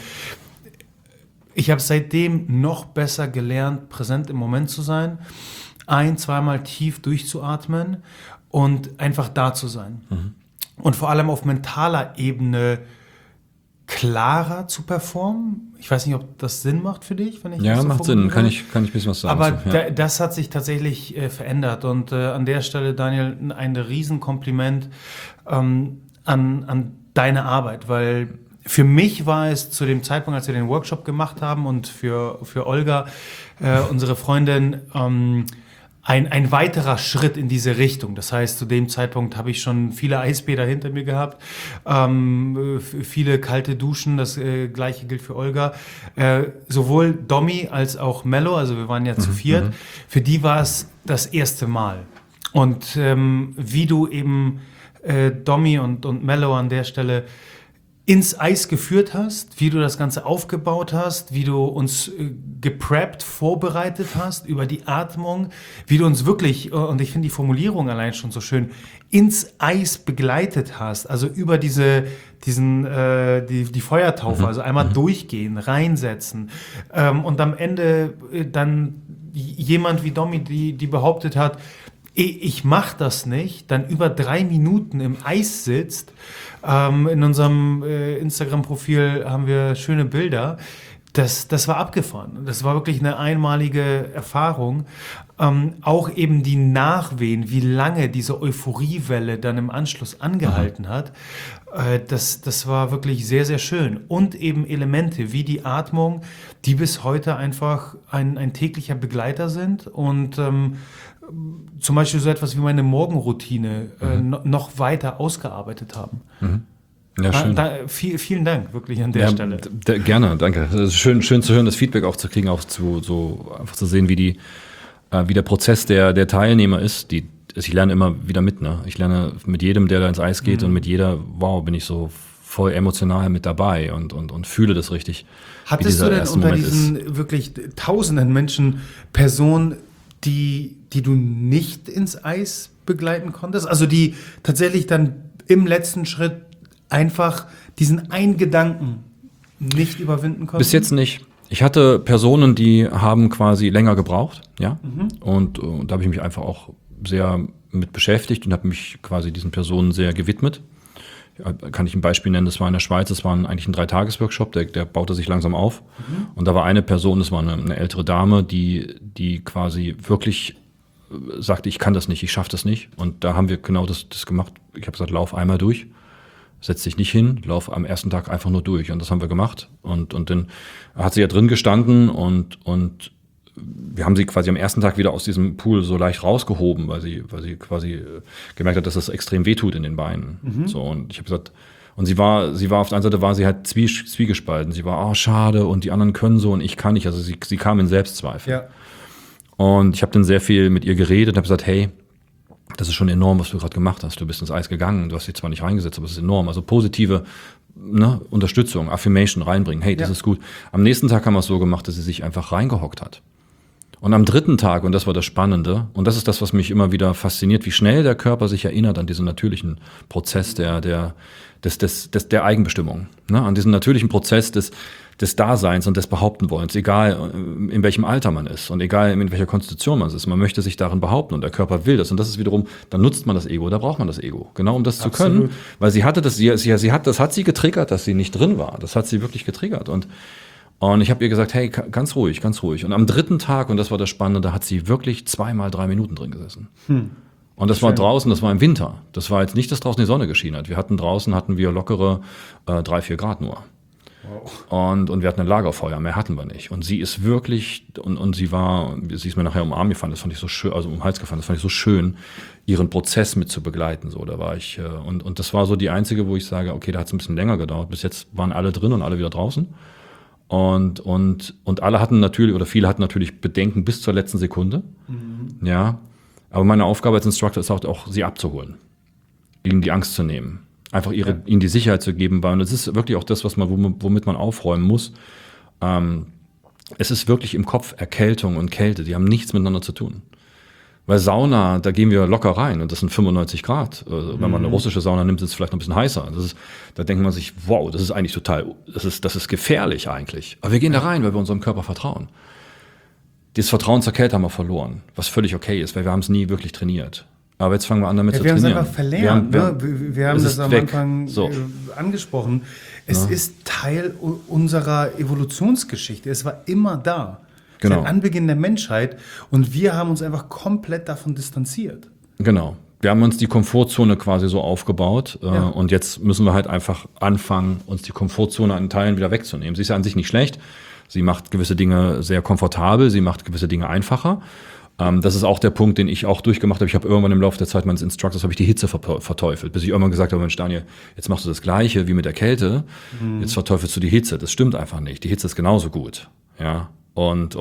Ich habe seitdem noch besser gelernt, präsent im Moment zu sein, 1-2 Mal tief durchzuatmen und einfach da zu sein. Und vor allem auf mentaler Ebene klarer zu performen. Ich weiß nicht, ob das Sinn macht für dich, wenn ich ja, das so macht Sinn. Kann ich ein bisschen was sagen. Aber ja. Das hat sich tatsächlich verändert. Und an der Stelle, Daniel, ein Riesenkompliment an deine Arbeit, weil für mich war es zu dem Zeitpunkt, als wir den Workshop gemacht haben und für Olga, unsere Freundin, ein weiterer Schritt in diese Richtung. Das heißt, zu dem Zeitpunkt habe ich schon viele Eisbäder hinter mir gehabt, viele kalte Duschen, das Gleiche gilt für Olga. Sowohl Domi als auch Mello, also wir waren ja zu viert, für die war es das erste Mal. Und wie du eben Domi und Mello an der Stelle ins Eis geführt hast, wie du das Ganze aufgebaut hast, wie du uns gepreppt, vorbereitet hast über die Atmung, wie du uns wirklich, und ich finde die Formulierung allein schon so schön, ins Eis begleitet hast, also über die Feuertaufe, also einmal durchgehen, reinsetzen und am Ende dann jemand wie Domi, die behauptet hat, ich mache das nicht, dann über 3 Minuten im Eis sitzt. In unserem Instagram-Profil haben wir schöne Bilder. Das war abgefahren. Das war wirklich eine einmalige Erfahrung. Auch eben die Nachwehen, wie lange diese Euphoriewelle dann im Anschluss angehalten hat, das war wirklich sehr, sehr schön. Und eben Elemente wie die Atmung, die bis heute einfach ein täglicher Begleiter sind und zum Beispiel so etwas wie meine Morgenroutine noch weiter ausgearbeitet haben. Ja, schön. Vielen Dank, wirklich an der Stelle. Gerne, danke. Es ist schön zu hören, das Feedback auch zu kriegen, auch einfach zu sehen, wie der Prozess der Teilnehmer ist. Ich lerne immer wieder mit. Ne? Ich lerne mit jedem, der da ins Eis geht und mit jeder, bin ich so voll emotional mit dabei und fühle das richtig. Hattest du denn unter diesen wirklich tausenden Menschen Personen, die du nicht ins Eis begleiten konntest? Also die tatsächlich dann im letzten Schritt einfach diesen einen Gedanken nicht überwinden konnten? Bis jetzt nicht. Ich hatte Personen, die haben quasi länger gebraucht, ja. Und da habe ich mich einfach auch sehr mit beschäftigt und habe mich quasi diesen Personen sehr gewidmet. Kann ich ein Beispiel nennen, das war in der Schweiz, das war eigentlich ein 3-Tages-Workshop, der baute sich langsam auf. Und da war eine Person, das war eine ältere Dame, die quasi wirklich sagte, ich kann das nicht, ich schaffe das nicht. Und da haben wir genau das gemacht. Ich habe gesagt, lauf einmal durch. Setz dich nicht hin, lauf am ersten Tag einfach nur durch. Und das haben wir gemacht. Und dann hat sie ja drin gestanden und wir haben sie quasi am ersten Tag wieder aus diesem Pool so leicht rausgehoben, weil sie quasi gemerkt hat, dass es extrem wehtut in den Beinen. So, und ich habe gesagt, und sie war auf der einen Seite war sie halt zwiegespalten. Sie war, schade, und die anderen können so und ich kann nicht. Also sie kam in Selbstzweifel. Ja. Und ich habe dann sehr viel mit ihr geredet und habe gesagt, hey, das ist schon enorm, was du gerade gemacht hast. Du bist ins Eis gegangen, du hast dich zwar nicht reingesetzt, aber es ist enorm. Also positive Unterstützung, Affirmation reinbringen. Hey, das ist gut. Am nächsten Tag haben wir es so gemacht, dass sie sich einfach reingehockt hat. Und am dritten Tag, und das war das Spannende, und das ist das, was mich immer wieder fasziniert, wie schnell der Körper sich erinnert an diesen natürlichen Prozess der Eigenbestimmung. Ne? An diesen natürlichen Prozess des Daseins und des Behauptenwollens, egal in welchem Alter man ist und egal in welcher Konstitution man ist. Man möchte sich darin behaupten und der Körper will das. Und das ist wiederum, dann nutzt man das Ego, da braucht man das Ego. Genau um das zu können. Weil sie hatte das hat sie getriggert, dass sie nicht drin war. Das hat sie wirklich getriggert. Und ich habe ihr gesagt, hey, ganz ruhig, ganz ruhig. Und am dritten Tag, und das war das Spannende, da hat sie wirklich 2 mal 3 Minuten drin gesessen. Und das war draußen, das war im Winter. Das war jetzt nicht, dass draußen die Sonne geschienen hat. Draußen hatten wir lockere 3-4 Grad nur. Wow. Und wir hatten ein Lagerfeuer, mehr hatten wir nicht. Und sie ist wirklich, und sie ist mir nachher um den Arm gefallen, das fand ich so schön, also um den Hals gefallen, das fand ich so schön, ihren Prozess mit zu begleiten. So, da war ich, und das war so die einzige, wo ich sage, okay, da hat es ein bisschen länger gedauert. Bis jetzt waren alle drin und alle wieder draußen. Und alle hatten natürlich, oder viele hatten natürlich Bedenken bis zur letzten Sekunde. Ja. Aber meine Aufgabe als Instructor ist auch sie abzuholen, ihnen die Angst zu nehmen. Einfach ihnen die Sicherheit zu geben, weil das ist wirklich auch das, womit man aufräumen muss. Es ist wirklich im Kopf Erkältung und Kälte, die haben nichts miteinander zu tun. Weil Sauna, da gehen wir locker rein und das sind 95 Grad. Wenn man eine russische Sauna nimmt, ist es vielleicht noch ein bisschen heißer. Da denkt man sich, wow, das ist eigentlich das ist gefährlich eigentlich. Aber wir gehen da rein, weil wir unserem Körper vertrauen. Dieses Vertrauen zur Kälte haben wir verloren, was völlig okay ist, weil wir haben es nie wirklich trainiert. Aber jetzt fangen wir an, damit zu trainieren. Wir haben es einfach verlernt. Wir haben das am Anfang angesprochen. Es ist Teil unserer Evolutionsgeschichte. Es war immer da. Genau. Seit Anbeginn der Menschheit. Und wir haben uns einfach komplett davon distanziert. Genau. Wir haben uns die Komfortzone quasi so aufgebaut. Und jetzt müssen wir halt einfach anfangen, uns die Komfortzone an Teilen wieder wegzunehmen. Sie ist ja an sich nicht schlecht. Sie macht gewisse Dinge sehr komfortabel. Sie macht gewisse Dinge einfacher. Das ist auch der Punkt, den ich auch durchgemacht habe. Ich habe irgendwann im Laufe der Zeit meines Instructors die Hitze verteufelt, bis ich irgendwann gesagt habe, Mensch Daniel, jetzt machst du das Gleiche wie mit der Kälte, jetzt verteufelst du die Hitze. Das stimmt einfach nicht. Die Hitze ist genauso gut. Ja. Und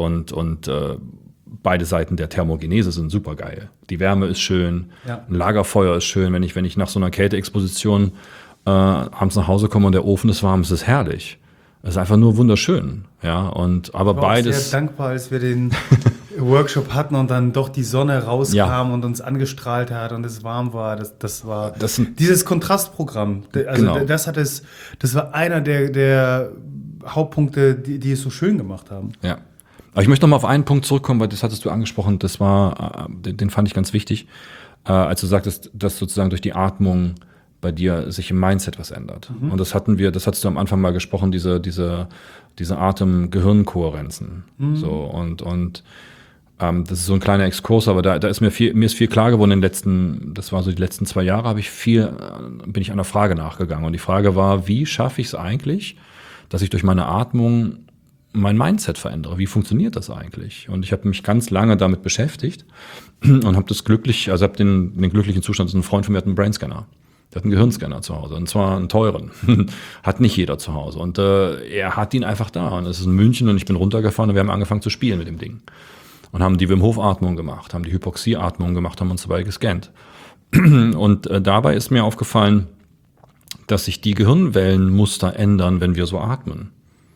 beide Seiten der Thermogenese sind super geil. Die Wärme ist schön, ein Lagerfeuer ist schön. Wenn ich nach so einer Kälteexposition abends nach Hause komme und der Ofen ist warm, ist es herrlich. Es ist einfach nur wunderschön. Ja, aber beides. Ich war sehr dankbar, als wir den Workshop hatten und dann doch die Sonne rauskam und uns angestrahlt hat und es warm war. Das war dieses Kontrastprogramm. Also genau. Das war einer der Hauptpunkte, die es so schön gemacht haben. Ja. Aber ich möchte noch mal auf einen Punkt zurückkommen, weil das hattest du angesprochen, das war, den fand ich ganz wichtig, als du sagtest, dass sozusagen durch die Atmung bei dir sich im Mindset was ändert. Und das hattest du am Anfang mal gesprochen, diese Atem-Gehirn-Kohärenzen. So, und das ist so ein kleiner Exkurs, aber da ist mir ist viel klar geworden das war so die letzten 2 Jahre, bin ich einer Frage nachgegangen. Und die Frage war, wie schaffe ich es eigentlich, dass ich durch meine Atmung mein Mindset verändere? Wie funktioniert das eigentlich? Und ich habe mich ganz lange damit beschäftigt und habe den glücklichen Zustand, dass ein Freund von mir hat einen Brainscanner. Der hat einen Gehirnscanner zu Hause, und zwar einen teuren. Hat nicht jeder zu Hause. Und er hat ihn einfach da. Und es ist in München und ich bin runtergefahren und wir haben angefangen zu spielen mit dem Ding. Und haben die Wim Hof Atmung gemacht, haben die Hypoxie-Atmung gemacht, haben uns dabei gescannt. Und dabei ist mir aufgefallen, dass sich die Gehirnwellenmuster ändern, wenn wir so atmen.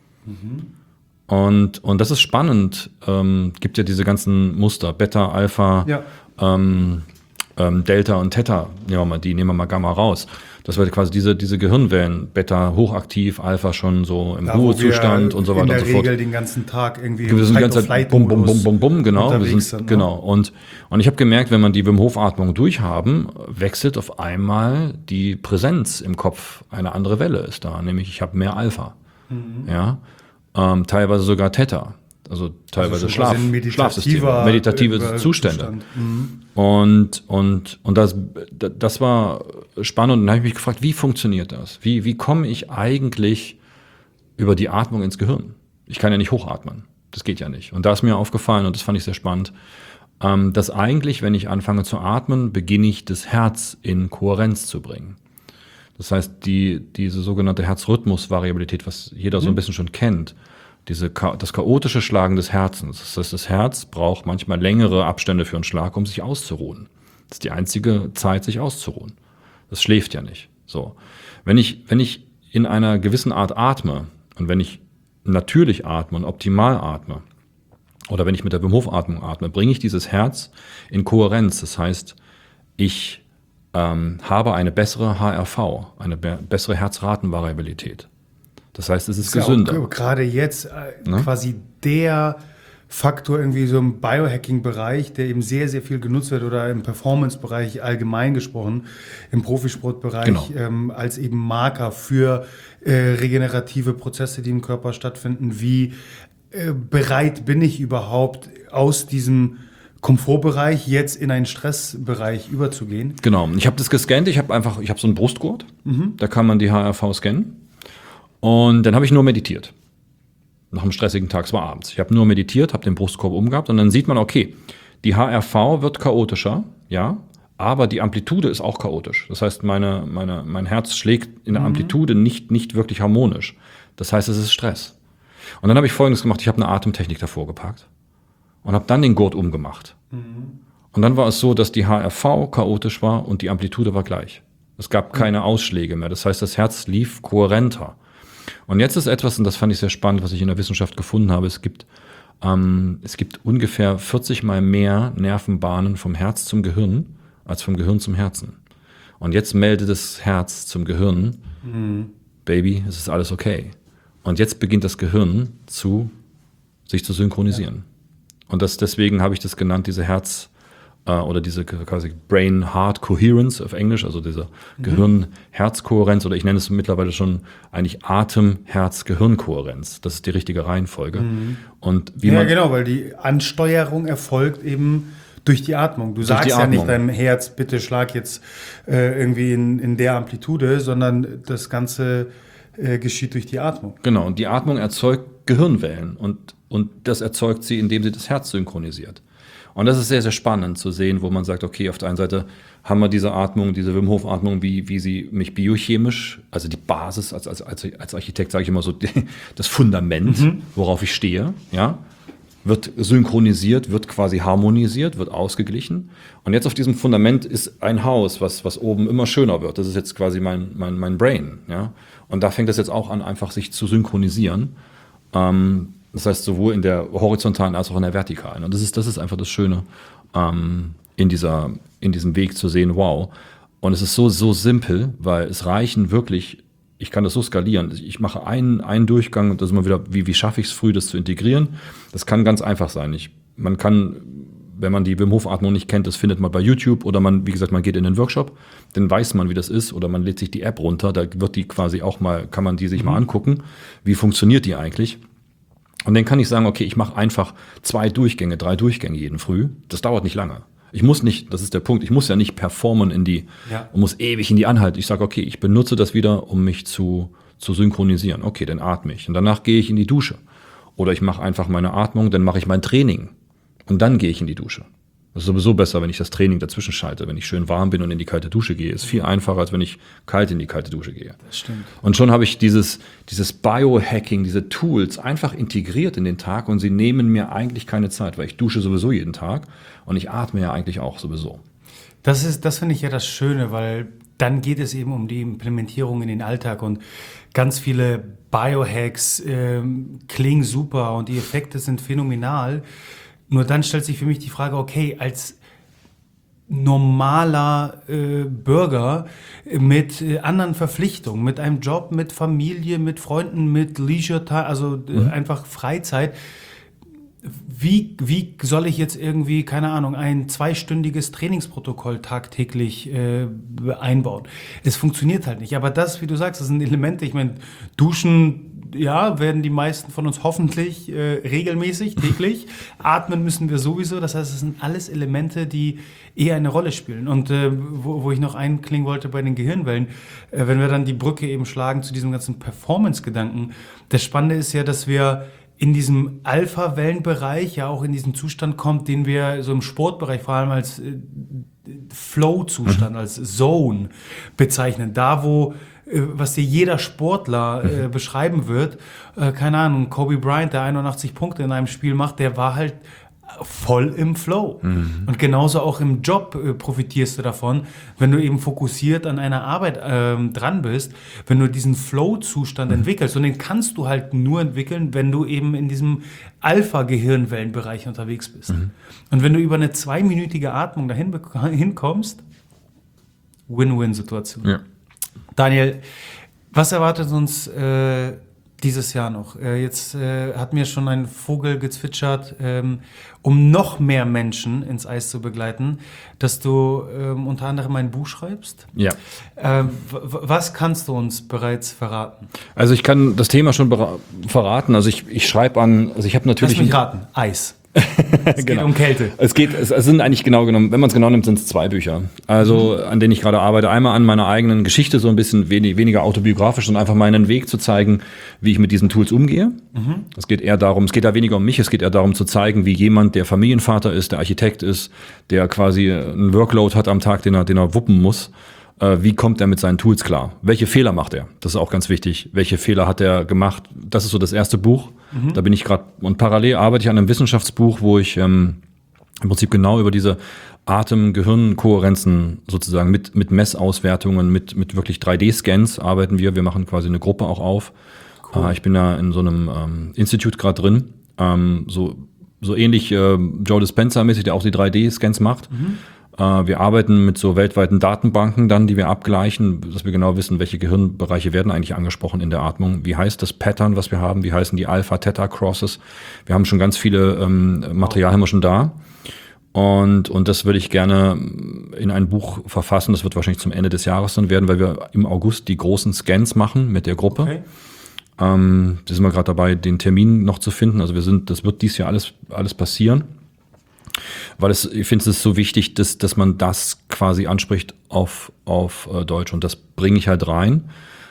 Und das ist spannend. Gibt ja diese ganzen Muster, Beta, Alpha, Delta und Theta, nehmen wir mal Gamma raus. Das wird quasi diese Gehirnwellen, Beta hochaktiv, Alpha schon so im Ruhezustand und so weiter und so fort. In der Regel den ganzen Tag irgendwie wir sind die ganze Zeit bum, genau. Genau. Und ich habe gemerkt, wenn man die Wim Hof Atmung durchhaben, wechselt auf einmal die Präsenz im Kopf, eine andere Welle ist da, nämlich ich habe mehr Alpha. Ja, teilweise sogar Theta. Also teilweise Schlafsysteme, meditative Zustände. Und das war spannend. Und dann habe ich mich gefragt, wie funktioniert das? Wie komme ich eigentlich über die Atmung ins Gehirn? Ich kann ja nicht hochatmen. Das geht ja nicht. Und da ist mir aufgefallen, und das fand ich sehr spannend, dass eigentlich, wenn ich anfange zu atmen, beginne ich das Herz in Kohärenz zu bringen. Das heißt, diese sogenannte Herzrhythmusvariabilität, was jeder so ein bisschen schon kennt, das chaotische Schlagen des Herzens. Das heißt, das Herz braucht manchmal längere Abstände für einen Schlag, um sich auszuruhen. Das ist die einzige Zeit, sich auszuruhen. Das schläft ja nicht. So. Wenn ich in einer gewissen Art atme und wenn ich natürlich atme und optimal atme oder wenn ich mit der Wim Hof Atmung atme, bringe ich dieses Herz in Kohärenz. Das heißt, ich habe eine bessere HRV, eine bessere Herzratenvariabilität. Das heißt, es ist gesünder. Ja gerade jetzt quasi der Faktor irgendwie so im Biohacking-Bereich, der eben sehr, sehr viel genutzt wird oder im Performance-Bereich allgemein gesprochen, im Profisportbereich, als eben Marker für regenerative Prozesse, die im Körper stattfinden. Wie bereit bin ich überhaupt aus diesem Komfortbereich jetzt in einen Stressbereich überzugehen? Genau. Ich habe das gescannt. Ich habe so einen Brustgurt. Da kann man die HRV scannen. Und dann habe ich nur meditiert. Nach einem stressigen Tag, es war abends. Ich habe nur meditiert, habe den Brustkorb umgehabt und dann sieht man, okay, die HRV wird chaotischer, ja, aber die Amplitude ist auch chaotisch. Das heißt, mein Herz schlägt in der Amplitude nicht wirklich harmonisch. Das heißt, es ist Stress. Und dann habe ich Folgendes gemacht, ich habe eine Atemtechnik davor gepackt und habe dann den Gurt umgemacht. Und dann war es so, dass die HRV chaotisch war und die Amplitude war gleich. Es gab keine Ausschläge mehr. Das heißt, das Herz lief kohärenter. Und jetzt ist etwas, und das fand ich sehr spannend, was ich in der Wissenschaft gefunden habe, es gibt ungefähr 40 mal mehr Nervenbahnen vom Herz zum Gehirn als vom Gehirn zum Herzen. Und jetzt meldet das Herz zum Gehirn, Baby, es ist alles okay. Und jetzt beginnt das Gehirn sich zu synchronisieren. Und deswegen habe ich das genannt, diese Herz- oder diese quasi Brain-Heart-Coherence auf Englisch, also diese Gehirn-Herz-Kohärenz, oder ich nenne es mittlerweile schon eigentlich Atem-Herz-Gehirn-Kohärenz. Das ist die richtige Reihenfolge. Und genau, weil die Ansteuerung erfolgt eben durch die Atmung. Du sagst ja nicht deinem Herz, bitte schlag jetzt irgendwie in der Amplitude, sondern das Ganze geschieht durch die Atmung. Genau, und die Atmung erzeugt Gehirnwellen und das erzeugt sie, indem sie das Herz synchronisiert. Und das ist sehr, sehr spannend zu sehen, wo man sagt, okay, auf der einen Seite haben wir diese Atmung, diese Wim Hof Atmung, wie sie mich biochemisch, also die Basis, als Architekt sage ich immer so, das Fundament, worauf ich stehe, ja, wird synchronisiert, wird quasi harmonisiert, wird ausgeglichen. Und jetzt auf diesem Fundament ist ein Haus, was oben immer schöner wird. Das ist jetzt quasi mein Brain, ja. Und da fängt es jetzt auch an, einfach sich zu synchronisieren. Das heißt, sowohl in der horizontalen als auch in der vertikalen. Und das ist einfach das Schöne, in diesem Weg zu sehen, wow. Und es ist so simpel, weil es reichen wirklich, ich kann das so skalieren. Ich mache einen Durchgang und das ist immer wieder, wie schaffe ich es früh, das zu integrieren? Das kann ganz einfach sein. Man kann wenn man die Wim Hof Atmung nicht kennt, das findet man bei YouTube oder man, wie gesagt, man geht in den Workshop, dann weiß man, wie das ist oder man lädt sich die App runter, da wird die quasi auch mal, kann man die sich mal angucken, wie funktioniert die eigentlich. Und dann kann ich sagen, okay, ich mache einfach 2 Durchgänge, 3 Durchgänge jeden Früh. Das dauert nicht lange. Ich muss nicht, das ist der Punkt, ich muss ja nicht performen und muss ewig in die Anhalt. Ich sage, okay, ich benutze das wieder, um mich zu synchronisieren. Okay, dann atme ich. Und danach gehe ich in die Dusche. Oder ich mache einfach meine Atmung, dann mache ich mein Training. Und dann gehe ich in die Dusche. Das ist sowieso besser, wenn ich das Training dazwischen schalte. Wenn ich schön warm bin und in die kalte Dusche gehe, ist viel einfacher, als wenn ich kalt in die kalte Dusche gehe. Das stimmt. Und schon habe ich dieses Biohacking, diese Tools einfach integriert in den Tag und sie nehmen mir eigentlich keine Zeit, weil ich dusche sowieso jeden Tag und ich atme ja eigentlich auch sowieso. Das finde ich ja das Schöne, weil dann geht es eben um die Implementierung in den Alltag und ganz viele Biohacks klingen super und die Effekte sind phänomenal. Nur dann stellt sich für mich die Frage, okay, als normaler Bürger mit anderen Verpflichtungen, mit einem Job, mit Familie, mit Freunden, mit Leisure-Time, also einfach Freizeit, wie soll ich jetzt irgendwie, keine Ahnung, ein 2-stündiges Trainingsprotokoll tagtäglich einbauen? Es funktioniert halt nicht. Aber das, wie du sagst, das sind Elemente, ich meine, Duschen, ja, werden die meisten von uns hoffentlich regelmäßig, täglich. Atmen müssen wir sowieso. Das heißt, es sind alles Elemente, die eher eine Rolle spielen. Und wo ich noch einklingen wollte bei den Gehirnwellen, wenn wir dann die Brücke eben schlagen zu diesem ganzen Performance-Gedanken, das Spannende ist ja, dass wir in diesem Alpha-Wellenbereich ja auch in diesen Zustand kommt, den wir so im Sportbereich vor allem als Flow-Zustand, als Zone bezeichnen. Da, wo was dir jeder Sportler beschreiben wird, keine Ahnung, Kobe Bryant, der 81 Punkte in einem Spiel macht, der war halt voll im Flow. Und genauso auch im Job profitierst du davon, wenn du eben fokussiert an einer Arbeit dran bist, wenn du diesen Flow-Zustand entwickelst. Und den kannst du halt nur entwickeln, wenn du eben in diesem Alpha-Gehirnwellenbereich unterwegs bist. Und wenn du über eine 2-minütige Atmung dahin hinkommst, Win-Win-Situation. Ja. Daniel, was erwartet uns dieses Jahr noch? Jetzt hat mir schon ein Vogel gezwitschert, um noch mehr Menschen ins Eis zu begleiten, dass du unter anderem ein Buch schreibst. Ja. Was kannst du uns bereits verraten? Also ich kann das Thema schon verraten. Also ich schreibe an, also ich habe natürlich... Lass mich raten, Eis. Es geht um Kälte. Es sind eigentlich genau genommen, wenn man es genau nimmt, sind es 2 Bücher. Also an denen ich gerade arbeite. Einmal an meiner eigenen Geschichte, so ein bisschen weniger autobiografisch, sondern einfach meinen Weg zu zeigen, wie ich mit diesen Tools umgehe. Es geht da weniger um mich, es geht eher darum zu zeigen, wie jemand, der Familienvater ist, der Architekt ist, der quasi einen Workload hat am Tag, den er wuppen muss, wie kommt er mit seinen Tools klar? Welche Fehler macht er? Das ist auch ganz wichtig. Welche Fehler hat er gemacht? Das ist so das erste Buch. Da bin ich gerade, und parallel arbeite ich an einem Wissenschaftsbuch, wo ich im Prinzip genau über diese Atem-Gehirn-Kohärenzen sozusagen mit Messauswertungen, mit wirklich 3D-Scans arbeiten wir. Wir machen quasi eine Gruppe auch auf. Cool. Ich bin da in so einem Institut gerade drin, so ähnlich Joe Dispenza-mäßig, der auch die 3D-Scans macht. Wir arbeiten mit so weltweiten Datenbanken dann, die wir abgleichen, dass wir genau wissen, welche Gehirnbereiche werden eigentlich angesprochen in der Atmung. Wie heißt das Pattern, was wir haben? Wie heißen die Alpha-Theta-Crosses? Wir haben schon ganz viele Material haben wir schon da. Und das würde ich gerne in ein Buch verfassen. Das wird wahrscheinlich zum Ende des Jahres dann werden, weil wir im August die großen Scans machen mit der Gruppe. Okay. Da sind wir gerade dabei, den Termin noch zu finden. Also das wird dieses Jahr alles passieren. Weil ich finde es so wichtig, dass man das quasi anspricht auf Deutsch. Und das bringe ich halt rein,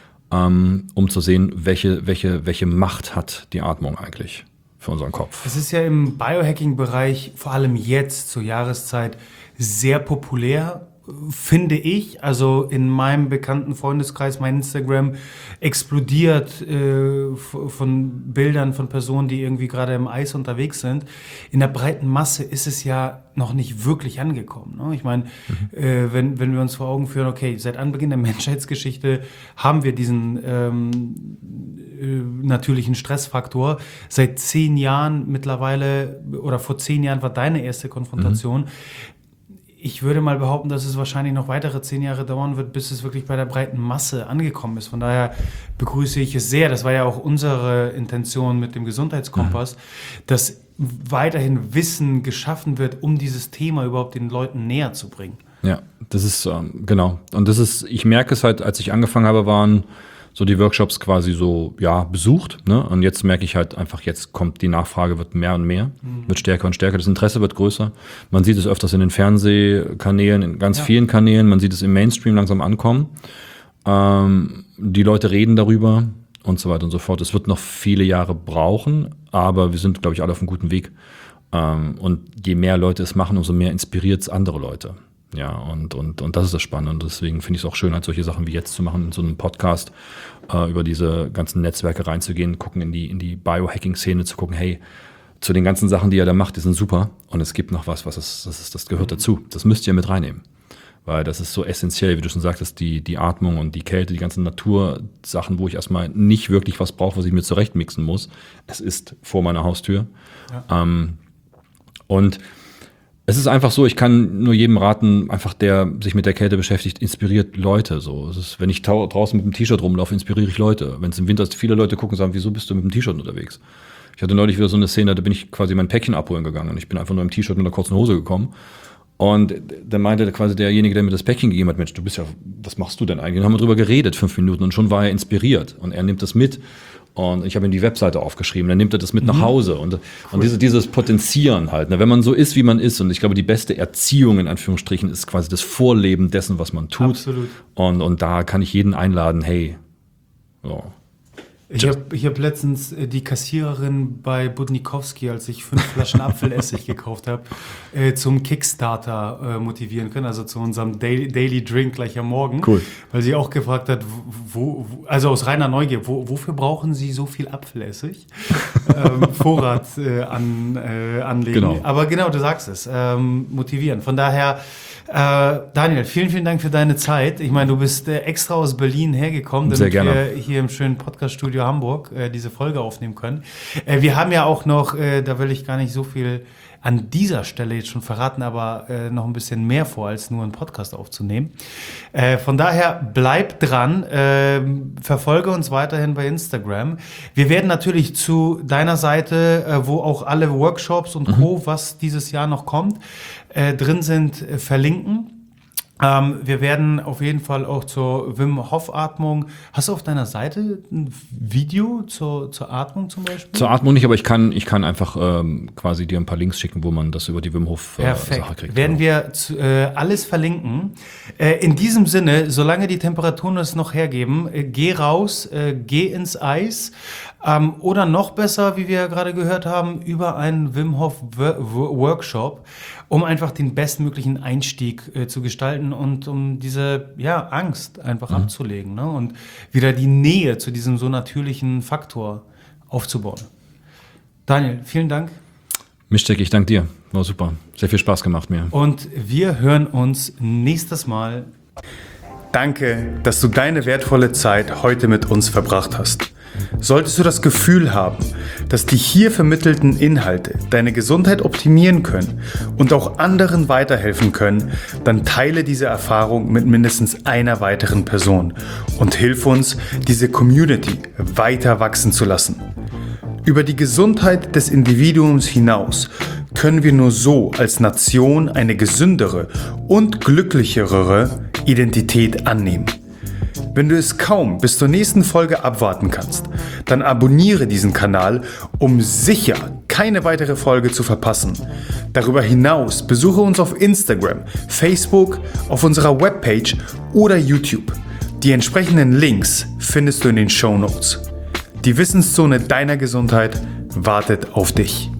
um zu sehen, welche Macht hat die Atmung eigentlich für unseren Kopf. Es ist ja im Biohacking-Bereich, vor allem jetzt zur Jahreszeit, sehr populär, finde ich. Also in meinem bekannten Freundeskreis, mein Instagram explodiert von Bildern von Personen, die irgendwie gerade im Eis unterwegs sind. In der breiten Masse ist es ja noch nicht wirklich angekommen. Ne? Ich meine, wenn wir uns vor Augen führen, okay, seit Anbeginn der Menschheitsgeschichte haben wir diesen natürlichen Stressfaktor. Seit 10 Jahren mittlerweile, oder vor 10 Jahren war deine erste Konfrontation. Ich würde mal behaupten, dass es wahrscheinlich noch weitere 10 Jahre dauern wird, bis es wirklich bei der breiten Masse angekommen ist. Von daher begrüße ich es sehr. Das war ja auch unsere Intention mit dem Gesundheitskompass, dass weiterhin Wissen geschaffen wird, um dieses Thema überhaupt den Leuten näher zu bringen. Ja, das ist, genau. Und das ist, ich merke es halt, als ich angefangen habe, waren so die Workshops quasi so, ja, besucht, ne? Und jetzt merke ich halt einfach, jetzt kommt die Nachfrage, wird mehr und mehr, wird stärker und stärker, das Interesse wird größer. Man sieht es öfters in den Fernsehkanälen, in ganz vielen Kanälen, man sieht es im Mainstream langsam ankommen. Die Leute reden darüber und so weiter und so fort. Es wird noch viele Jahre brauchen, aber wir sind, glaube ich, alle auf einem guten Weg. Und je mehr Leute es machen, umso mehr inspiriert es andere Leute. Ja, und das ist das Spannende. Und deswegen finde ich es auch schön, halt solche Sachen wie jetzt zu machen, in so einem Podcast über diese ganzen Netzwerke reinzugehen, gucken in die Biohacking-Szene, zu gucken, hey, zu den ganzen Sachen, die er da macht, die sind super. Und es gibt noch das gehört dazu. Das müsst ihr mit reinnehmen. Weil das ist so essentiell, wie du schon sagtest, die Atmung und die Kälte, die ganzen Natursachen, wo ich erstmal nicht wirklich was brauche, was ich mir zurechtmixen muss. Es ist vor meiner Haustür. Ja. Und es ist einfach so, ich kann nur jedem raten, einfach der sich mit der Kälte beschäftigt, inspiriert Leute. So, es ist, wenn ich draußen mit dem T-Shirt rumlaufe, inspiriere ich Leute. Wenn es im Winter viele Leute gucken und sagen, wieso bist du mit dem T-Shirt unterwegs? Ich hatte neulich wieder so eine Szene, da bin ich quasi mein Päckchen abholen gegangen und ich bin einfach nur im T-Shirt und einer kurzen Hose gekommen. Und dann meinte quasi derjenige, der mir das Päckchen gegeben hat, Mensch, du bist ja, was machst du denn eigentlich? Dann haben wir drüber geredet, 5 Minuten, und schon war er inspiriert und er nimmt das mit. Und ich habe ihm die Webseite aufgeschrieben, dann nimmt er das mit nach Hause. Und dieses Potenzieren halt, ne? Wenn man so ist, wie man ist. Und ich glaube, die beste Erziehung in Anführungsstrichen ist quasi das Vorleben dessen, was man tut. Absolut. Und da kann ich jeden einladen, hey, so. Ich hab letztens die Kassiererin bei Budnikowski, als ich 5 Flaschen Apfelessig gekauft habe, zum Kickstarter motivieren können, also zu unserem Daily Drink gleich am Morgen. Cool. Weil sie auch gefragt hat, also aus reiner Neugier, wofür brauchen Sie so viel Apfelessig? Vorrat anlegen. Genau. Aber genau, du sagst es, motivieren. Von daher, Daniel, vielen, vielen Dank für deine Zeit. Ich meine, du bist extra aus Berlin hergekommen, damit wir hier im schönen Podcast-Studio Hamburg diese Folge aufnehmen können. Wir haben ja auch noch, da will ich gar nicht so viel an dieser Stelle jetzt schon verraten, aber noch ein bisschen mehr vor, als nur einen Podcast aufzunehmen. Von daher bleib dran, verfolge uns weiterhin bei Instagram. Wir werden natürlich zu deiner Seite, wo auch alle Workshops und Co., was dieses Jahr noch kommt, drin sind, verlinken. Wir werden auf jeden Fall auch zur Wim Hof Atmung. Hast du auf deiner Seite ein Video zur Atmung zum Beispiel? Zur Atmung nicht, aber ich kann einfach quasi dir ein paar Links schicken, wo man das über die Wim Hof Sache kriegt. Werden wir alles verlinken. In diesem Sinne, solange die Temperaturen es noch hergeben, geh raus, geh ins Eis. Oder noch besser, wie wir ja gerade gehört haben, über einen Wim Hof Workshop, um einfach den bestmöglichen Einstieg zu gestalten und um diese Angst einfach abzulegen, ne? Und wieder die Nähe zu diesem so natürlichen Faktor aufzubauen. Daniel, vielen Dank. Mischtek, ich danke dir. War super. Sehr viel Spaß gemacht mir. Und wir hören uns nächstes Mal. Danke, dass du deine wertvolle Zeit heute mit uns verbracht hast. Solltest du das Gefühl haben, dass die hier vermittelten Inhalte deine Gesundheit optimieren können und auch anderen weiterhelfen können, dann teile diese Erfahrung mit mindestens einer weiteren Person und hilf uns, diese Community weiter wachsen zu lassen. Über die Gesundheit des Individuums hinaus können wir nur so als Nation eine gesündere und glücklichere Identität annehmen. Wenn du es kaum bis zur nächsten Folge abwarten kannst, dann abonniere diesen Kanal, um sicher keine weitere Folge zu verpassen. Darüber hinaus besuche uns auf Instagram, Facebook, auf unserer Webpage oder YouTube. Die entsprechenden Links findest du in den Shownotes. Die Wissenszone deiner Gesundheit wartet auf dich.